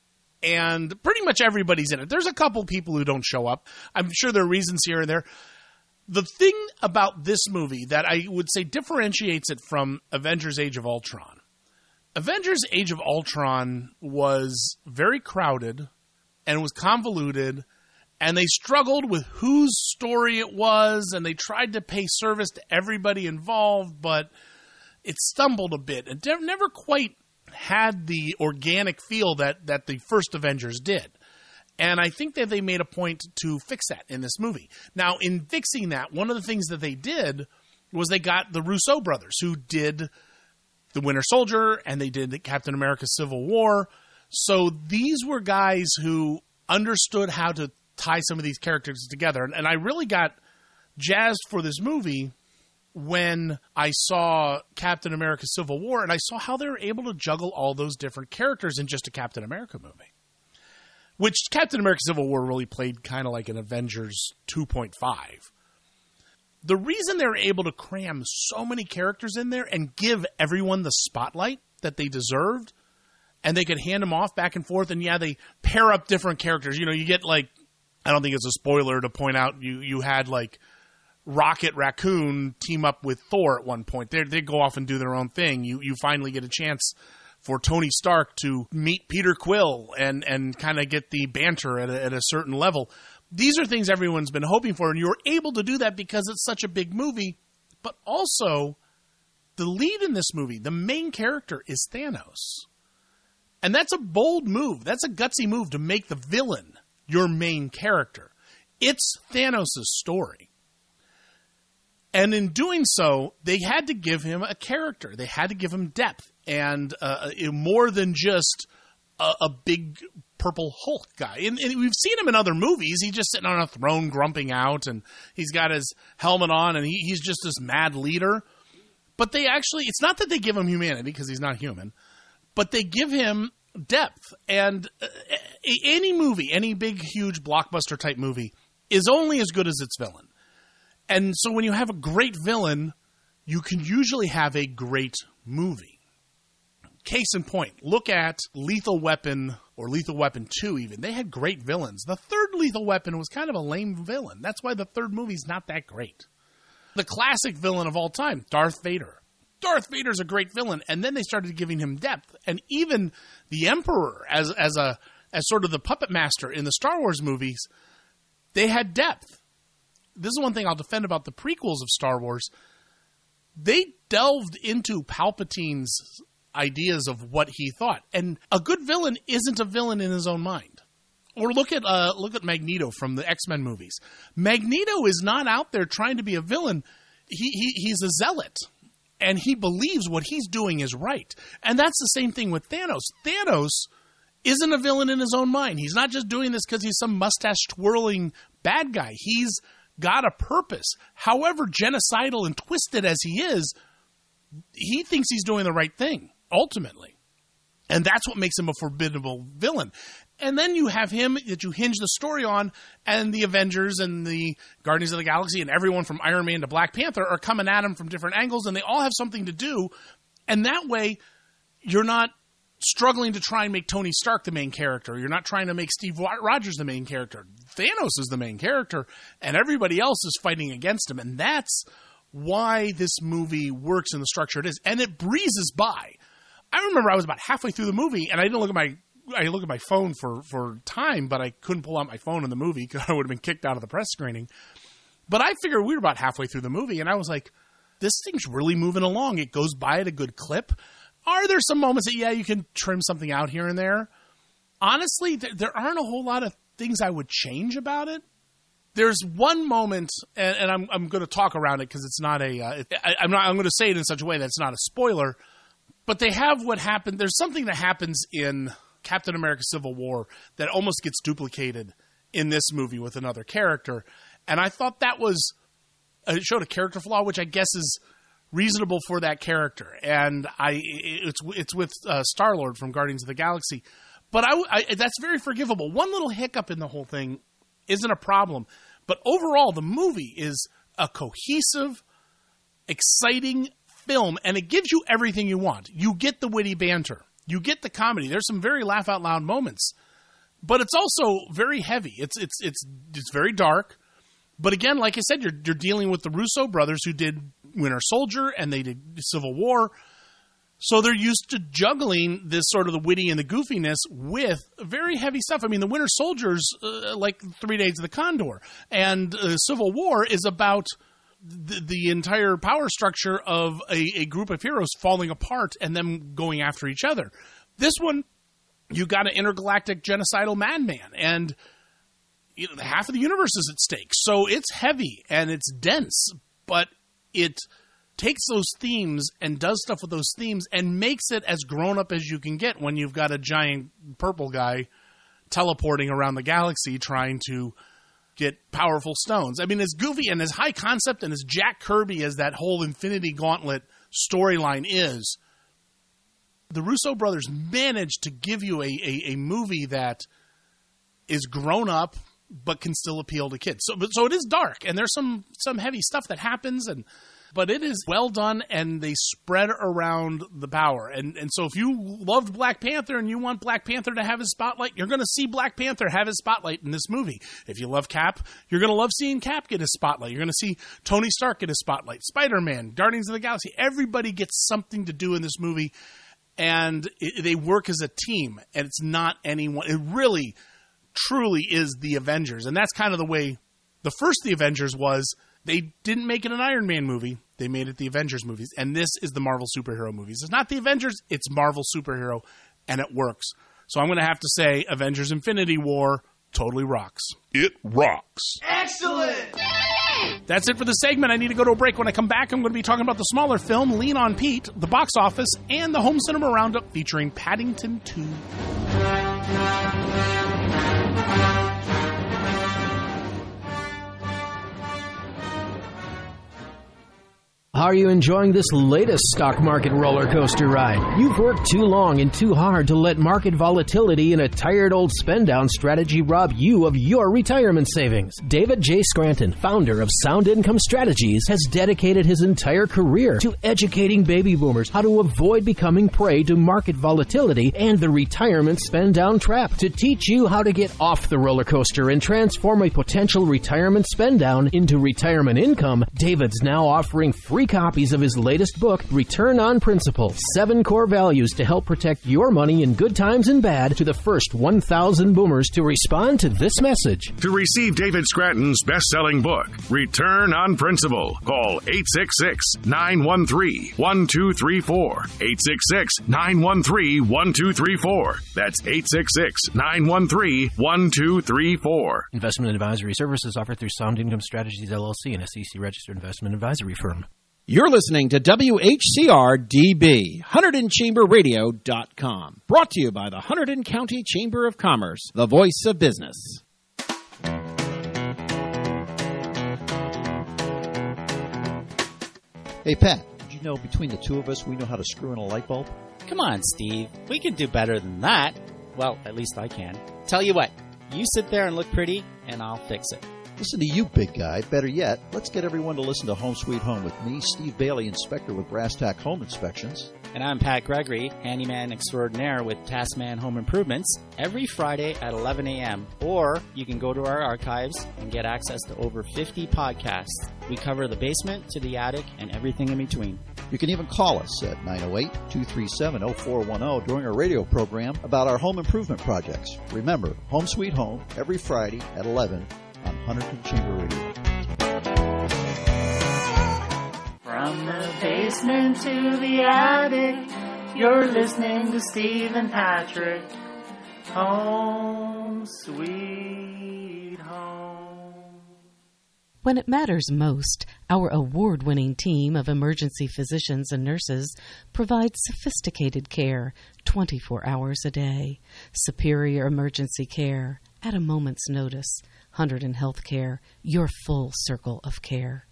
S10: and pretty much everybody's in it. There's a couple people who don't show up. I'm sure there are reasons here and there. The thing about this movie that I would say differentiates it from Avengers Age of Ultron. Avengers Age of Ultron was very crowded and was convoluted, and they struggled with whose story it was, and they tried to pay service to everybody involved, but it stumbled a bit and never quite had the organic feel that, that the first Avengers did. And I think that they made a point to fix that in this movie. Now, in fixing that, one of the things that they did was they got the Russo brothers, who did The Winter Soldier, and they did Captain America Civil War. So these were guys who understood how to tie some of these characters together. And, and I really got jazzed for this movie when I saw Captain America Civil War, and I saw how they were able to juggle all those different characters in just a Captain America movie. Which Captain America Civil War really played kind of like an Avengers two point five. The reason they were able to cram so many characters in there and give everyone the spotlight that they deserved, and they could hand them off back and forth, and yeah, they pair up different characters. You know, you get like, I don't think it's a spoiler to point out, you, you had like Rocket Raccoon team up with Thor at one point. They they go off and do their own thing. You you finally get a chance for Tony Stark to meet Peter Quill and, and kind of get the banter at a, at a certain level. These are things everyone's been hoping for, and you're able to do that because it's such a big movie. But also, the lead in this movie, the main character, is Thanos. And that's a bold move. That's a gutsy move to make the villain your main character. It's Thanos' story. And in doing so, they had to give him a character. They had to give him depth. And uh, more than just a, a big purple Hulk guy. And, and we've seen him in other movies. He's just sitting on a throne grumping out, and he's got his helmet on, and he, he's just this mad leader. But they actually, it's not that they give him humanity, because he's not human, but they give him depth. And uh, any movie, any big, huge blockbuster type movie is only as good as its villain. And so when you have a great villain, you can usually have a great movie. Case in point, look at Lethal Weapon or Lethal Weapon two even. They had great villains. The third Lethal Weapon was kind of a lame villain. That's why the third movie's not that great. The classic villain of all time, Darth Vader. Darth Vader's a great villain, and then they started giving him depth. And even the Emperor, as as a as sort of the puppet master in the Star Wars movies, they had depth. This is one thing I'll defend about the prequels of Star Wars. They delved into Palpatine's ideas of what he thought. And a good villain isn't a villain in his own mind. Or look at uh, look at Magneto from the X-Men movies. Magneto is not out there trying to be a villain. He, he he's a zealot. And he believes what he's doing is right. And that's the same thing with Thanos. Thanos isn't a villain in his own mind. He's not just doing this because he's some mustache-twirling bad guy. He's got a purpose. However genocidal and twisted as he is, he thinks he's doing the right thing, ultimately. And that's what makes him a formidable villain. And then you have him that you hinge the story on, and the Avengers and the Guardians of the Galaxy and everyone from Iron Man to Black Panther are coming at him from different angles, and they all have something to do. And that way, you're not struggling to try and make Tony Stark the main character. You're not trying to make Steve Rogers the main character. Thanos is the main character, and everybody else is fighting against him. And that's why this movie works in the structure it is. And it breezes by. I remember I was about halfway through the movie, and I didn't look at my I look at my phone for, for time, but I couldn't pull out my phone in the movie because I would have been kicked out of the press screening. But I figured we were about halfway through the movie, and I was like, this thing's really moving along. It goes by at a good clip. Are there some moments that, yeah, you can trim something out here and there? Honestly, th- there aren't a whole lot of things I would change about it. There's one moment, and, and I'm I'm going to talk around it because it's not a. Uh, it, I, I'm not. I'm going to say it in such a way that it's not a spoiler. But they have what happened. There's something that happens in Captain America Civil War that almost gets duplicated in this movie with another character. And I thought that was, it showed a character flaw, which I guess is reasonable for that character. And I, it's, it's with uh, Star-Lord from Guardians of the Galaxy. But I, I, that's very forgivable. One little hiccup in the whole thing isn't a problem. But overall, the movie is a cohesive, exciting film, and it gives you everything you want. You get the witty banter. You get the comedy. There's some very laugh-out-loud moments. but it's also very heavy. It's it's it's it's very dark. But again, like I said, you're you're dealing with the Russo brothers who did Winter Soldier and they did Civil War. So they're used to juggling this sort of the witty and the goofiness with very heavy stuff. I mean, the Winter Soldier's uh, like Three Days of the Condor, and uh, Civil War is about the, the entire power structure of a, a group of heroes falling apart and them going after each other. This one, you got an intergalactic genocidal madman, and you know, half of the universe is at stake. So it's heavy and it's dense, but it takes those themes and does stuff with those themes and makes it as grown up as you can get when you've got a giant purple guy teleporting around the galaxy trying to get powerful stones. I mean, as goofy and as high concept and as Jack Kirby as that whole Infinity Gauntlet storyline is, the Russo brothers managed to give you a, a, a movie that is grown up but can still appeal to kids. So, so it is dark, and there's some, some heavy stuff that happens, and but it is well done, and they spread around the power. And and so if you loved Black Panther and you want Black Panther to have his spotlight, you're going to see Black Panther have his spotlight in this movie. If you love Cap, you're going to love seeing Cap get his spotlight. You're going to see Tony Stark get his spotlight. Spider-Man, Guardians of the Galaxy, everybody gets something to do in this movie, and it, they work as a team, and it's not anyone. It really, truly is the Avengers, and that's kind of the way the first The Avengers was. They didn't make it an Iron Man movie. They made it the Avengers movies. And this is the Marvel superhero movies. It's not the Avengers. It's Marvel superhero. And it works. So I'm going to have to say Avengers Infinity War totally rocks.
S4: It rocks.
S10: Excellent! That's it for the segment. I need to go to a break. When I come back, I'm going to be talking about the smaller film, Lean on Pete, the box office, and the home cinema roundup featuring Paddington two.
S9: Are you enjoying this latest stock market roller coaster ride? You've worked too long and too hard to let market volatility and a tired old spend-down strategy rob you of your retirement savings. David J. Scranton, founder of Sound Income Strategies, has dedicated his entire career to educating baby boomers how to avoid becoming prey to market volatility and the retirement spend-down trap. To teach you how to get off the roller coaster and transform a potential retirement spend-down into retirement income, David's now offering free copies of his latest book, Return on Principle, Seven Core Values to Help Protect Your Money in Good Times and Bad, to the first one thousand boomers to respond to this message.
S20: To receive David Scranton's best-selling book, Return on Principle, call eight six six, nine one three, one two three four, eight six six, nine one three, one two three four. That's eight six six, nine one three, one two three four.
S9: Investment advisory services offered through Sound Income Strategies, L L C, an S E C-registered investment advisory firm.
S21: You're listening to W H C R D B, Hunterdon Chamber Radio dot com. Brought to you by the Hunterdon County Chamber of Commerce, the voice of business.
S22: Hey, Pat, did you know between the two of us we know how to screw in a light bulb?
S23: Come on, Steve. We can do better than that. Well, at least I can. Tell you what, you sit there and look pretty, and I'll fix it.
S22: Listen to you, big guy. Better yet, let's get everyone to listen to Home Sweet Home with me, Steve Bailey, inspector with Brass Tack Home Inspections.
S23: And I'm Pat Gregory, handyman extraordinaire with Taskman Home Improvements, every Friday at eleven a.m. Or you can go to our archives and get access to over fifty podcasts. We cover the basement to the attic and everything in between.
S22: You can even call us at nine oh eight, two three seven, oh four one oh during our radio program about our home improvement projects. Remember, Home Sweet Home, every Friday at eleven on Hunterdon Chamber Radio.
S24: From the basement to the attic, you're listening to Steve and Patrick. Home Sweet Home.
S25: When it matters most, our award-winning team of emergency physicians and nurses provides sophisticated care twenty-four hours a day. Superior emergency care at a moment's notice. Hunterdon Healthcare, your full circle of care.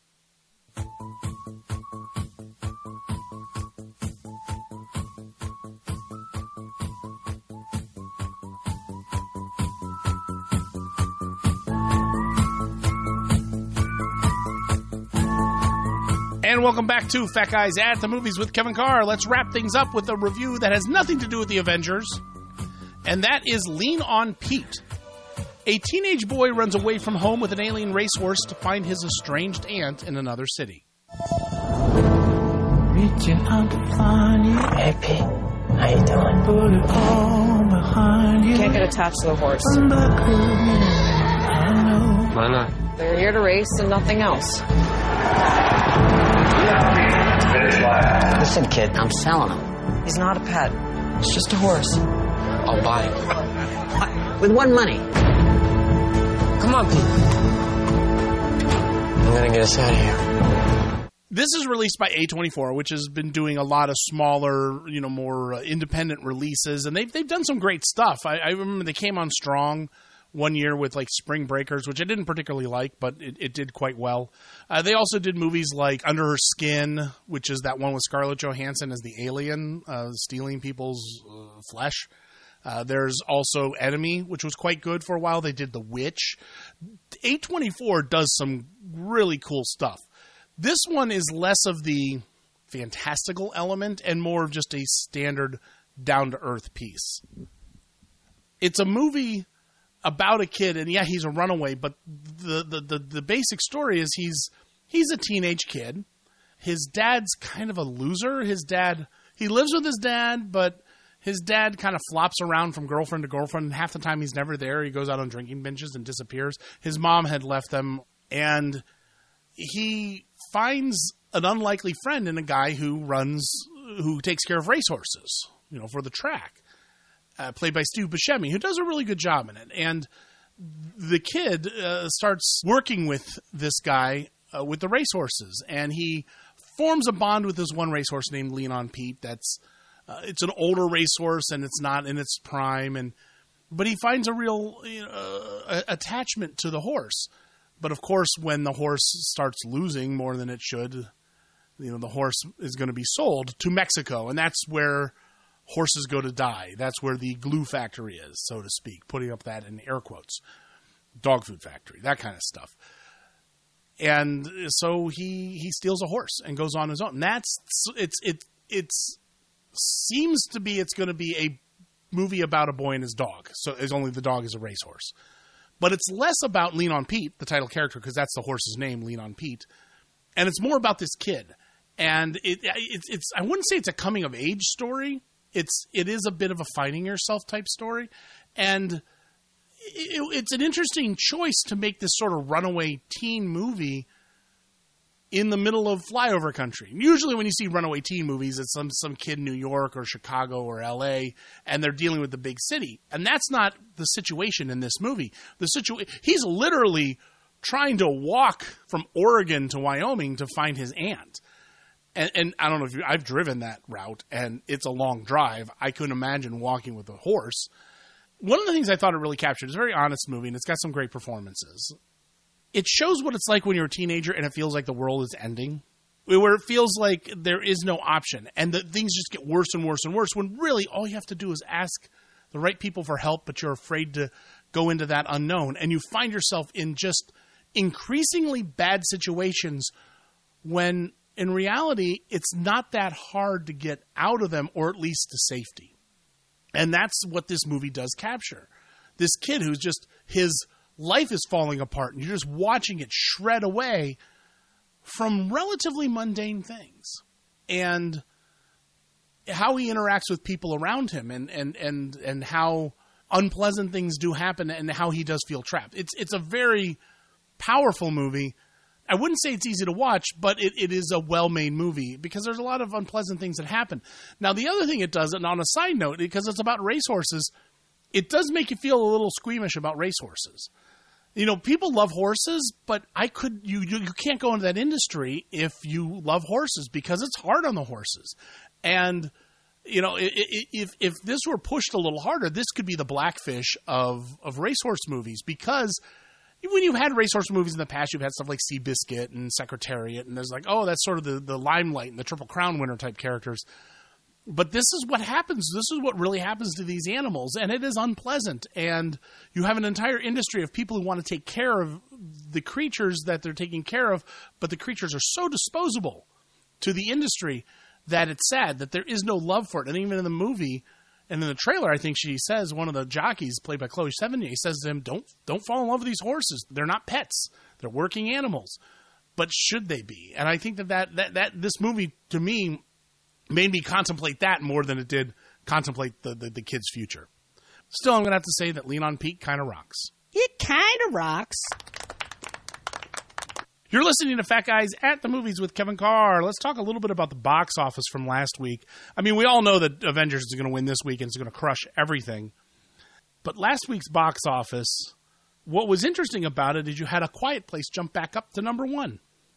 S10: And welcome back to Fat Guys at the Movies with Kevin Carr. Let's wrap things up with a review that has nothing to do with the Avengers. and that is Lean on Pete. A teenage boy runs away from home with an alien racehorse to find his estranged aunt in another city.
S24: Reaching out to find you. Hey, Pete. How you doing? Put it all behind you.
S1: Can't get attached to the horse.
S24: Why not?
S1: They're here to race and nothing else.
S24: Listen, kid, I'm selling him.
S1: He's not a pet. It's just a horse.
S24: I'll buy it. With what money? Come on, Pete. I'm gonna get us out of here.
S10: This is released by A twenty-four, which has been doing a lot of smaller, you know, more uh, independent releases, and they've they've done some great stuff. I, I remember they came on strong one year with like Spring Breakers, which I didn't particularly like, but it, it did quite well. Uh, they also did movies like Under Her Skin, which is that one with Scarlett Johansson as the alien, uh, stealing people's uh, flesh. Uh, there's also Enemy, which was quite good for a while. They did The Witch. A twenty-four does some really cool stuff. This one is less of the fantastical element and more of just a standard down-to-earth piece. It's a movie about a kid, and yeah, he's a runaway, but the, the, the, the basic story is he's he's a teenage kid. His dad's kind of a loser. His dad, he lives with his dad, but his dad kind of flops around from girlfriend to girlfriend, and half the time he's never there. He goes out on drinking binges and disappears. His mom had left them, and he finds an unlikely friend in a guy who runs, who takes care of racehorses, you know, for the track. Uh, played by Steve Buscemi, who does a really good job in it. And the kid uh, starts working with this guy uh, with the racehorses, and he forms a bond with this one racehorse named Lean on Pete. That's uh, it's an older racehorse, and it's not in its prime, and but he finds a real you know, uh, attachment to the horse. But of course, when the horse starts losing more than it should, you know, the horse is going to be sold to Mexico, and that's where horses go to die. That's where the glue factory is, so to speak, putting up that in air quotes. Dog food factory, that kind of stuff. And so he he steals a horse and goes on his own. And that's it's it it's seems to be it's going to be a movie about a boy and his dog. So it's only the dog is a racehorse. But it's less about Lean on Pete, the title character, because that's the horse's name, Lean on Pete. And it's more about this kid. And it, it it's I wouldn't say it's a coming of age story. It's it is a bit of a finding yourself type story, and it, it's an interesting choice to make this sort of runaway teen movie in the middle of flyover country. Usually, when you see runaway teen movies, it's some some kid in New York or Chicago or L A, and they're dealing with the big city, and that's not the situation in this movie. The situa- he's literally trying to walk from Oregon to Wyoming to find his aunt. And, and I don't know if you, I've driven that route, and it's a long drive. I couldn't imagine walking with a horse. One of the things I thought it really captured, it's a very honest movie, and it's got some great performances. It shows what it's like when you're a teenager and it feels like the world is ending, where it feels like there is no option, and that things just get worse and worse and worse, when really all you have to do is ask the right people for help, but you're afraid to go into that unknown, and you find yourself in just increasingly bad situations when in reality, it's not that hard to get out of them, or at least to safety. And that's what this movie does capture. This kid who's just, his life is falling apart, and you're just watching it shred away from relatively mundane things. And how he interacts with people around him, and, and, and, and how unpleasant things do happen, and how he does feel trapped. It's, it's a very powerful movie. I wouldn't say it's easy to watch, but it, it is a well-made movie because there's a lot of unpleasant things that happen. Now, the other thing it does, and on a side note, because it's about racehorses, it does make you feel a little squeamish about racehorses. You know, people love horses, but I could you, you you can't go into that industry if you love horses because it's hard on the horses. And you know, if if this were pushed a little harder, this could be the Blackfish of of racehorse movies, because when you've had racehorse movies in the past, you've had stuff like Seabiscuit and Secretariat, and there's like, oh, that's sort of the, the Limelight and the Triple Crown winner type characters. But this is what happens. This is what really happens to these animals, and it is unpleasant. And you have an entire industry of people who want to take care of the creatures that they're taking care of, but the creatures are so disposable to the industry that it's sad that there is no love for it. And even in the movie, And in the trailer, I think she says, one of the jockeys, played by Chloe Sevigny, says to him, don't, don't fall in love with these horses. They're not pets. They're working animals. But should they be? And I think that, that, that, that this movie, to me, made me contemplate that more than it did contemplate the, the, the kid's future. Still, I'm going to have to say that Lean on Pete kind of rocks.
S2: It kind of rocks.
S10: You're listening to Fat Guys at the Movies with Kevin Carr. Let's talk a little bit about the box office from last week. I mean, we all know that Avengers is going to win this week and it's going to crush everything. But last week's box office, what was interesting about it is you had A Quiet Place jump back up to number one.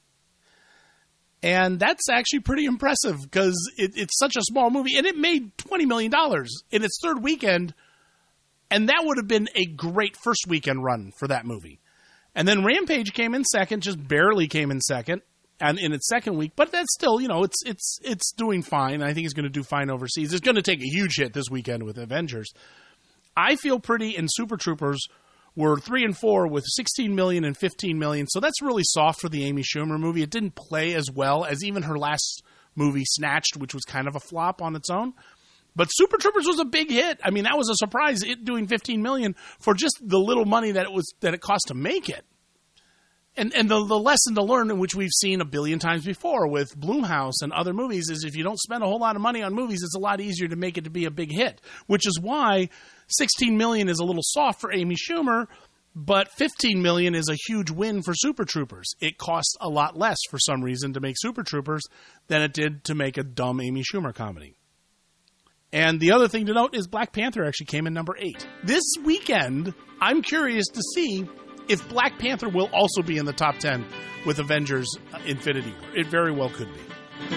S10: And that's actually pretty impressive because it, it's such a small movie. And it made twenty million dollars in its third weekend. And that would have been a great first weekend run for that movie. And then Rampage came in second, just barely came in second, and in its second week. But that's still, you know, it's it's it's doing fine. I think it's going to do fine overseas. It's going to take a huge hit this weekend with Avengers. I Feel Pretty and Super Troopers were three and four with sixteen million and fifteen million. So that's really soft for the Amy Schumer movie. It didn't play as well as even her last movie, Snatched, which was kind of a flop on its own. But Super Troopers was a big hit. I mean, that was a surprise, it doing fifteen million dollars for just the little money that it was that it cost to make it. And and the, the lesson to learn, which we've seen a billion times before with Blumhouse and other movies, is if you don't spend a whole lot of money on movies, it's a lot easier to make it to be a big hit. Which is why sixteen million dollars is a little soft for Amy Schumer, but fifteen million dollars is a huge win for Super Troopers. It costs a lot less for some reason to make Super Troopers than it did to make a dumb Amy Schumer comedy. And the other thing to note is Black Panther actually came in number eight. This weekend, I'm curious to see if Black Panther will also be in the top ten with Avengers Infinity War. It very well could be.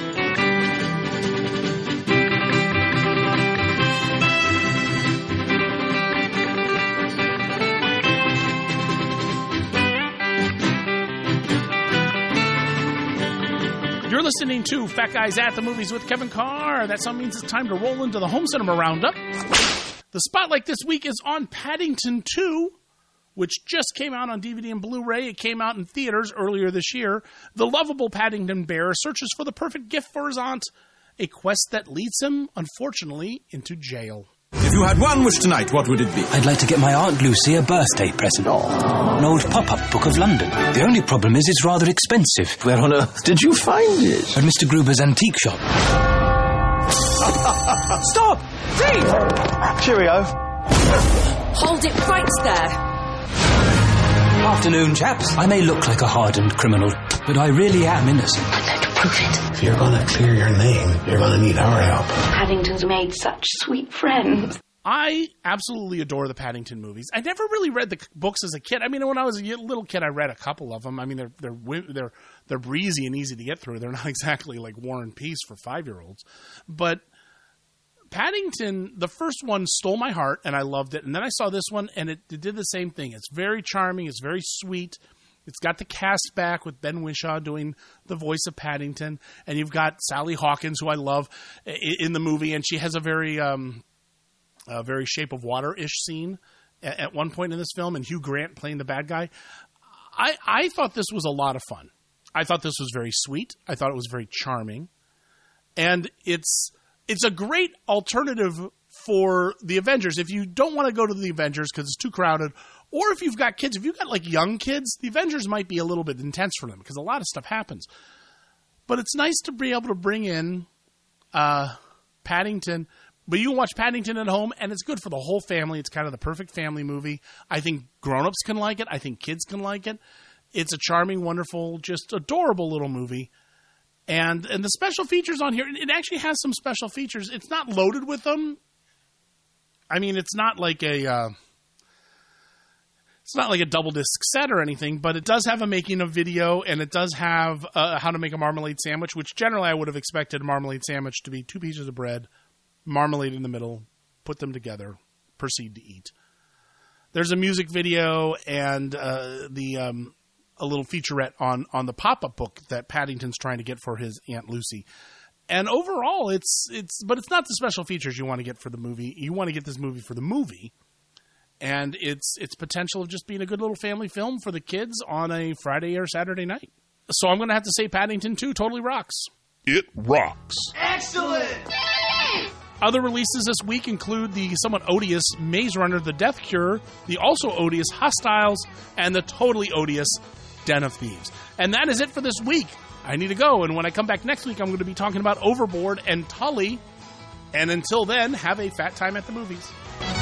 S10: You're listening to Fat Guys at the Movies with Kevin Carr. That sound means it's time to roll into the Home Cinema Roundup. The spotlight this week is on Paddington two, which just came out on D V D and Blu-ray. It came out in theaters earlier this year. The lovable Paddington Bear searches for the perfect gift for his aunt, a quest that leads him, unfortunately, into jail.
S3: If you had one wish tonight, what would it be?
S6: I'd like to get my Aunt Lucy a birthday present. An old pop-up book of London. The only problem is it's rather expensive.
S3: Where on earth did you find it?
S6: At Mister Gruber's antique shop.
S3: Stop! Thief! Cheerio.
S8: Hold it right there.
S6: Afternoon, chaps. I may look like a hardened criminal, but I really am innocent.
S8: I'd like to prove it.
S3: If you're gonna clear your name, you're gonna need our help.
S8: Paddington's made such sweet friends.
S10: I absolutely adore the Paddington movies. I never really read the books as a kid. I mean, when I was a little kid, I read a couple of them. I mean, they're they're they're they're breezy and easy to get through. They're not exactly like War and Peace for five-year-olds. But Paddington, the first one stole my heart, and I loved it. And then I saw this one, and it, it did the same thing. It's very charming. It's very sweet. It's got the cast back with Ben Whishaw doing the voice of Paddington. And you've got Sally Hawkins, who I love, in the movie. And she has a very... Um, A very Shape of Water-ish scene at, at one point in this film, and Hugh Grant playing the bad guy. I, I thought this was a lot of fun. I thought this was very sweet. I thought it was very charming. And it's it's a great alternative for the Avengers. If you don't want to go to the Avengers because it's too crowded, or if you've got kids, if you've got like young kids, the Avengers might be a little bit intense for them because a lot of stuff happens. But it's nice to be able to bring in uh, Paddington. But you can watch Paddington at home, and it's good for the whole family. It's kind of the perfect family movie. I think grown-ups can like it. I think kids can like it. It's a charming, wonderful, just adorable little movie. And and the special features on here, it actually has some special features. It's not loaded with them. I mean, it's not like a uh, it's not like a double disc set or anything, but it does have a making of video, and it does have uh, how to make a marmalade sandwich, which generally I would have expected a marmalade sandwich to be two pieces of bread, marmalade in the middle, put them together, proceed to eat. There's a music video and uh, the um, a little featurette on, on the pop-up book that Paddington's trying to get for his Aunt Lucy. And overall, it's it's but it's not the special features you want to get for the movie. You want to get this movie for the movie. And it's it's potential of just being a good little family film for the kids on a Friday or Saturday night. So I'm going to have to say Paddington two totally rocks.
S20: It rocks.
S13: Excellent!
S10: Other releases this week include the somewhat odious Maze Runner: The Death Cure, the also odious Hostiles, and the totally odious Den of Thieves. And that is it for this week. I need to go, and when I come back next week, I'm going to be talking about Overboard and Tully. And until then, have a fat time at the movies.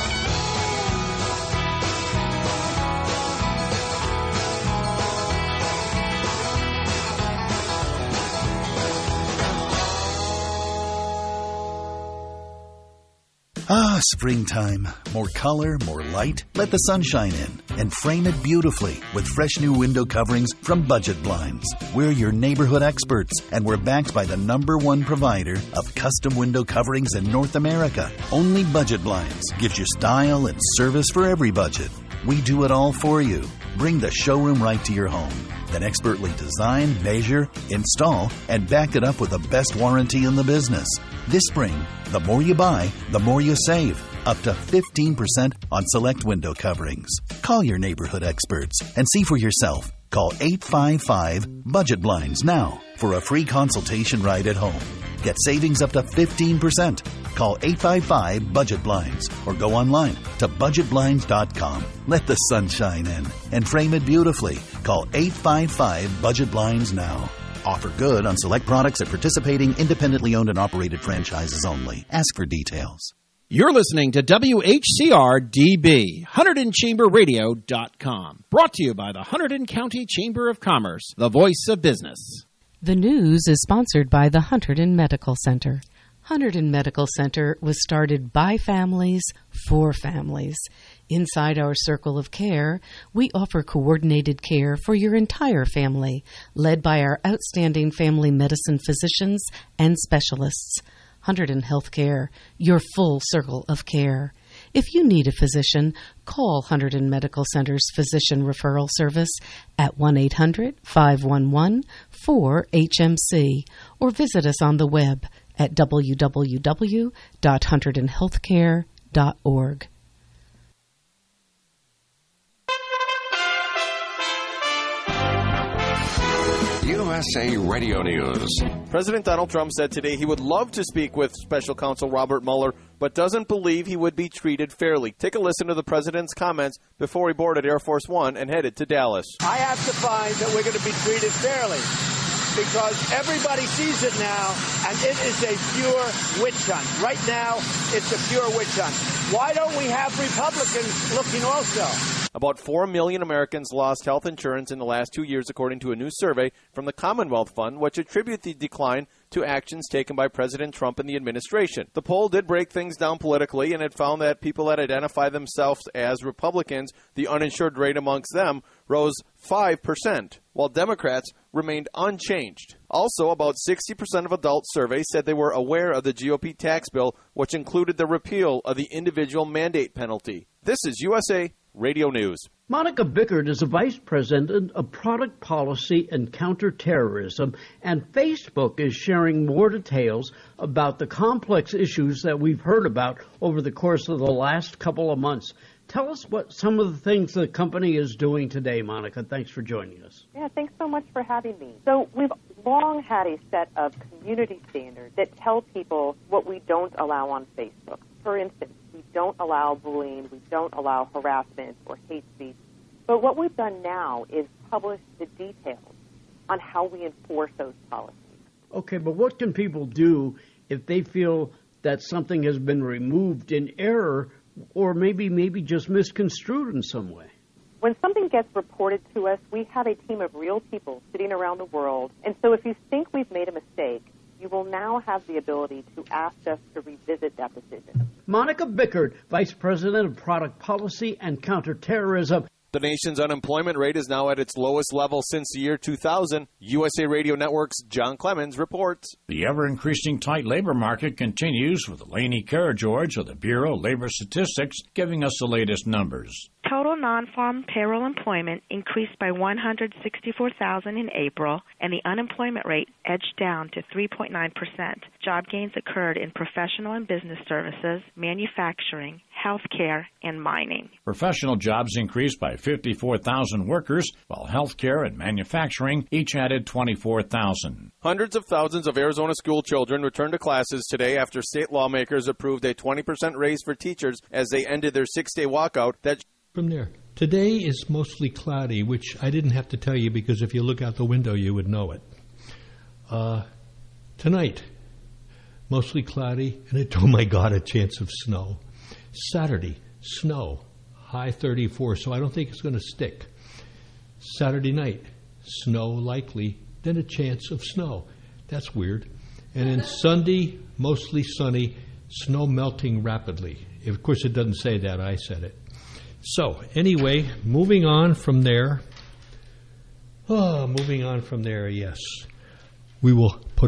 S7: Ah, springtime. More color, more light. Let the sunshine in and frame it beautifully with fresh new window coverings from Budget Blinds. We're your neighborhood experts, and we're backed by the number one provider of custom window coverings in North America. Only Budget Blinds gives you style and service for every budget. We do it all for you. Bring the showroom right to your home. Then expertly design, measure, install, and back it up with the best warranty in the business. This spring, the more you buy, the more you save. Up to fifteen percent on select window coverings. Call your neighborhood experts and see for yourself. Call eight five five budget blinds now for a free consultation right at home. Get savings up to fifteen percent. Call eight five five budget blinds or go online to budget blinds dot com. Let the sunshine in and frame it beautifully. Call eight five five budget blinds now. Offer good on select products at participating independently owned and operated franchises only. Ask for details.
S21: You're listening to W H C R D B, Hunterdon Chamber Radio dot com. Brought to you by the Hunterdon County Chamber of Commerce, the voice of business.
S25: The news is sponsored by the Hunterdon Medical Center. Hunterdon Medical Center was started by families for families. Inside our circle of care, we offer coordinated care for your entire family, led by our outstanding family medicine physicians and specialists. Hunterdon Healthcare, your full circle of care. If you need a physician, call Hunterdon Medical Center's Physician Referral Service at one eight hundred five one one four H M C or visit us on the web at w w w dot hunterdon healthcare dot org.
S11: U S A Radio News.
S12: President Donald Trump said today he would love to speak with Special Counsel Robert Mueller, but doesn't believe he would be treated fairly. Take a listen to the president's comments before he boarded Air Force One and headed to Dallas.
S15: I have to find that we're going to be treated fairly, because everybody sees it now, and it is a pure witch hunt. Right now, it's a pure witch hunt. Why don't we have Republicans looking also?
S12: About four million Americans lost health insurance in the last two years, according to a new survey from the Commonwealth Fund, which attribute the decline to actions taken by President Trump and the administration. The poll did break things down politically, and it found that people that identify themselves as Republicans, the uninsured rate amongst them rose five percent, while Democrats remained unchanged. Also, about sixty percent of adults surveyed said they were aware of the G O P tax bill, which included the repeal of the individual mandate penalty. This is U S A Radio News.
S13: Monica Bickert is a vice president of product policy and counterterrorism, and Facebook is sharing more details about the complex issues that we've heard about over the course of the last couple of months. Tell us what some of the things the company is doing today, Monica. Thanks for joining us.
S16: Yeah, thanks so much for having me. So we've long had a set of community standards that tell people what we don't allow on Facebook. For instance, we don't allow bullying, we don't allow harassment or hate speech. But what we've done now is publish the details on how we enforce those policies.
S13: Okay, but what can people do if they feel that something has been removed in error or maybe maybe just misconstrued in some way?
S16: When something gets reported to us, we have a team of real people sitting around the world. And so if you think we've made a mistake, you will now have the ability to ask us to revisit that decision.
S13: Monica Bickert, Vice President of Product Policy and Counterterrorism.
S12: The nation's unemployment rate is now at its lowest level since the year two thousand. U S A Radio Network's John Clemens reports.
S26: The ever-increasing tight labor market continues, with Lainey Karageorge of the Bureau of Labor Statistics giving us the latest numbers.
S4: Total non-farm payroll employment increased by one hundred sixty-four thousand in April, and the unemployment rate edged down to three point nine percent. Job gains occurred in professional and business services, manufacturing, healthcare, and mining.
S26: Professional jobs increased by fifty-four thousand workers, while healthcare and manufacturing each added twenty-four thousand.
S12: Hundreds of thousands of Arizona school children returned to classes today after state lawmakers approved a twenty percent raise for teachers as they ended their six-day walkout that
S5: from there. Today is mostly cloudy, which I didn't have to tell you because if you look out the window, you would know it. Uh, tonight, mostly cloudy, and it, oh my God, a chance of snow. Saturday, snow, high thirty-four, so I don't think it's going to stick. Saturday night, snow likely, then a chance of snow. That's weird. And then Sunday, mostly sunny, snow melting rapidly. Of course, it doesn't say that. I said it. So, anyway, moving on from there. Oh, moving on from there, yes. We will put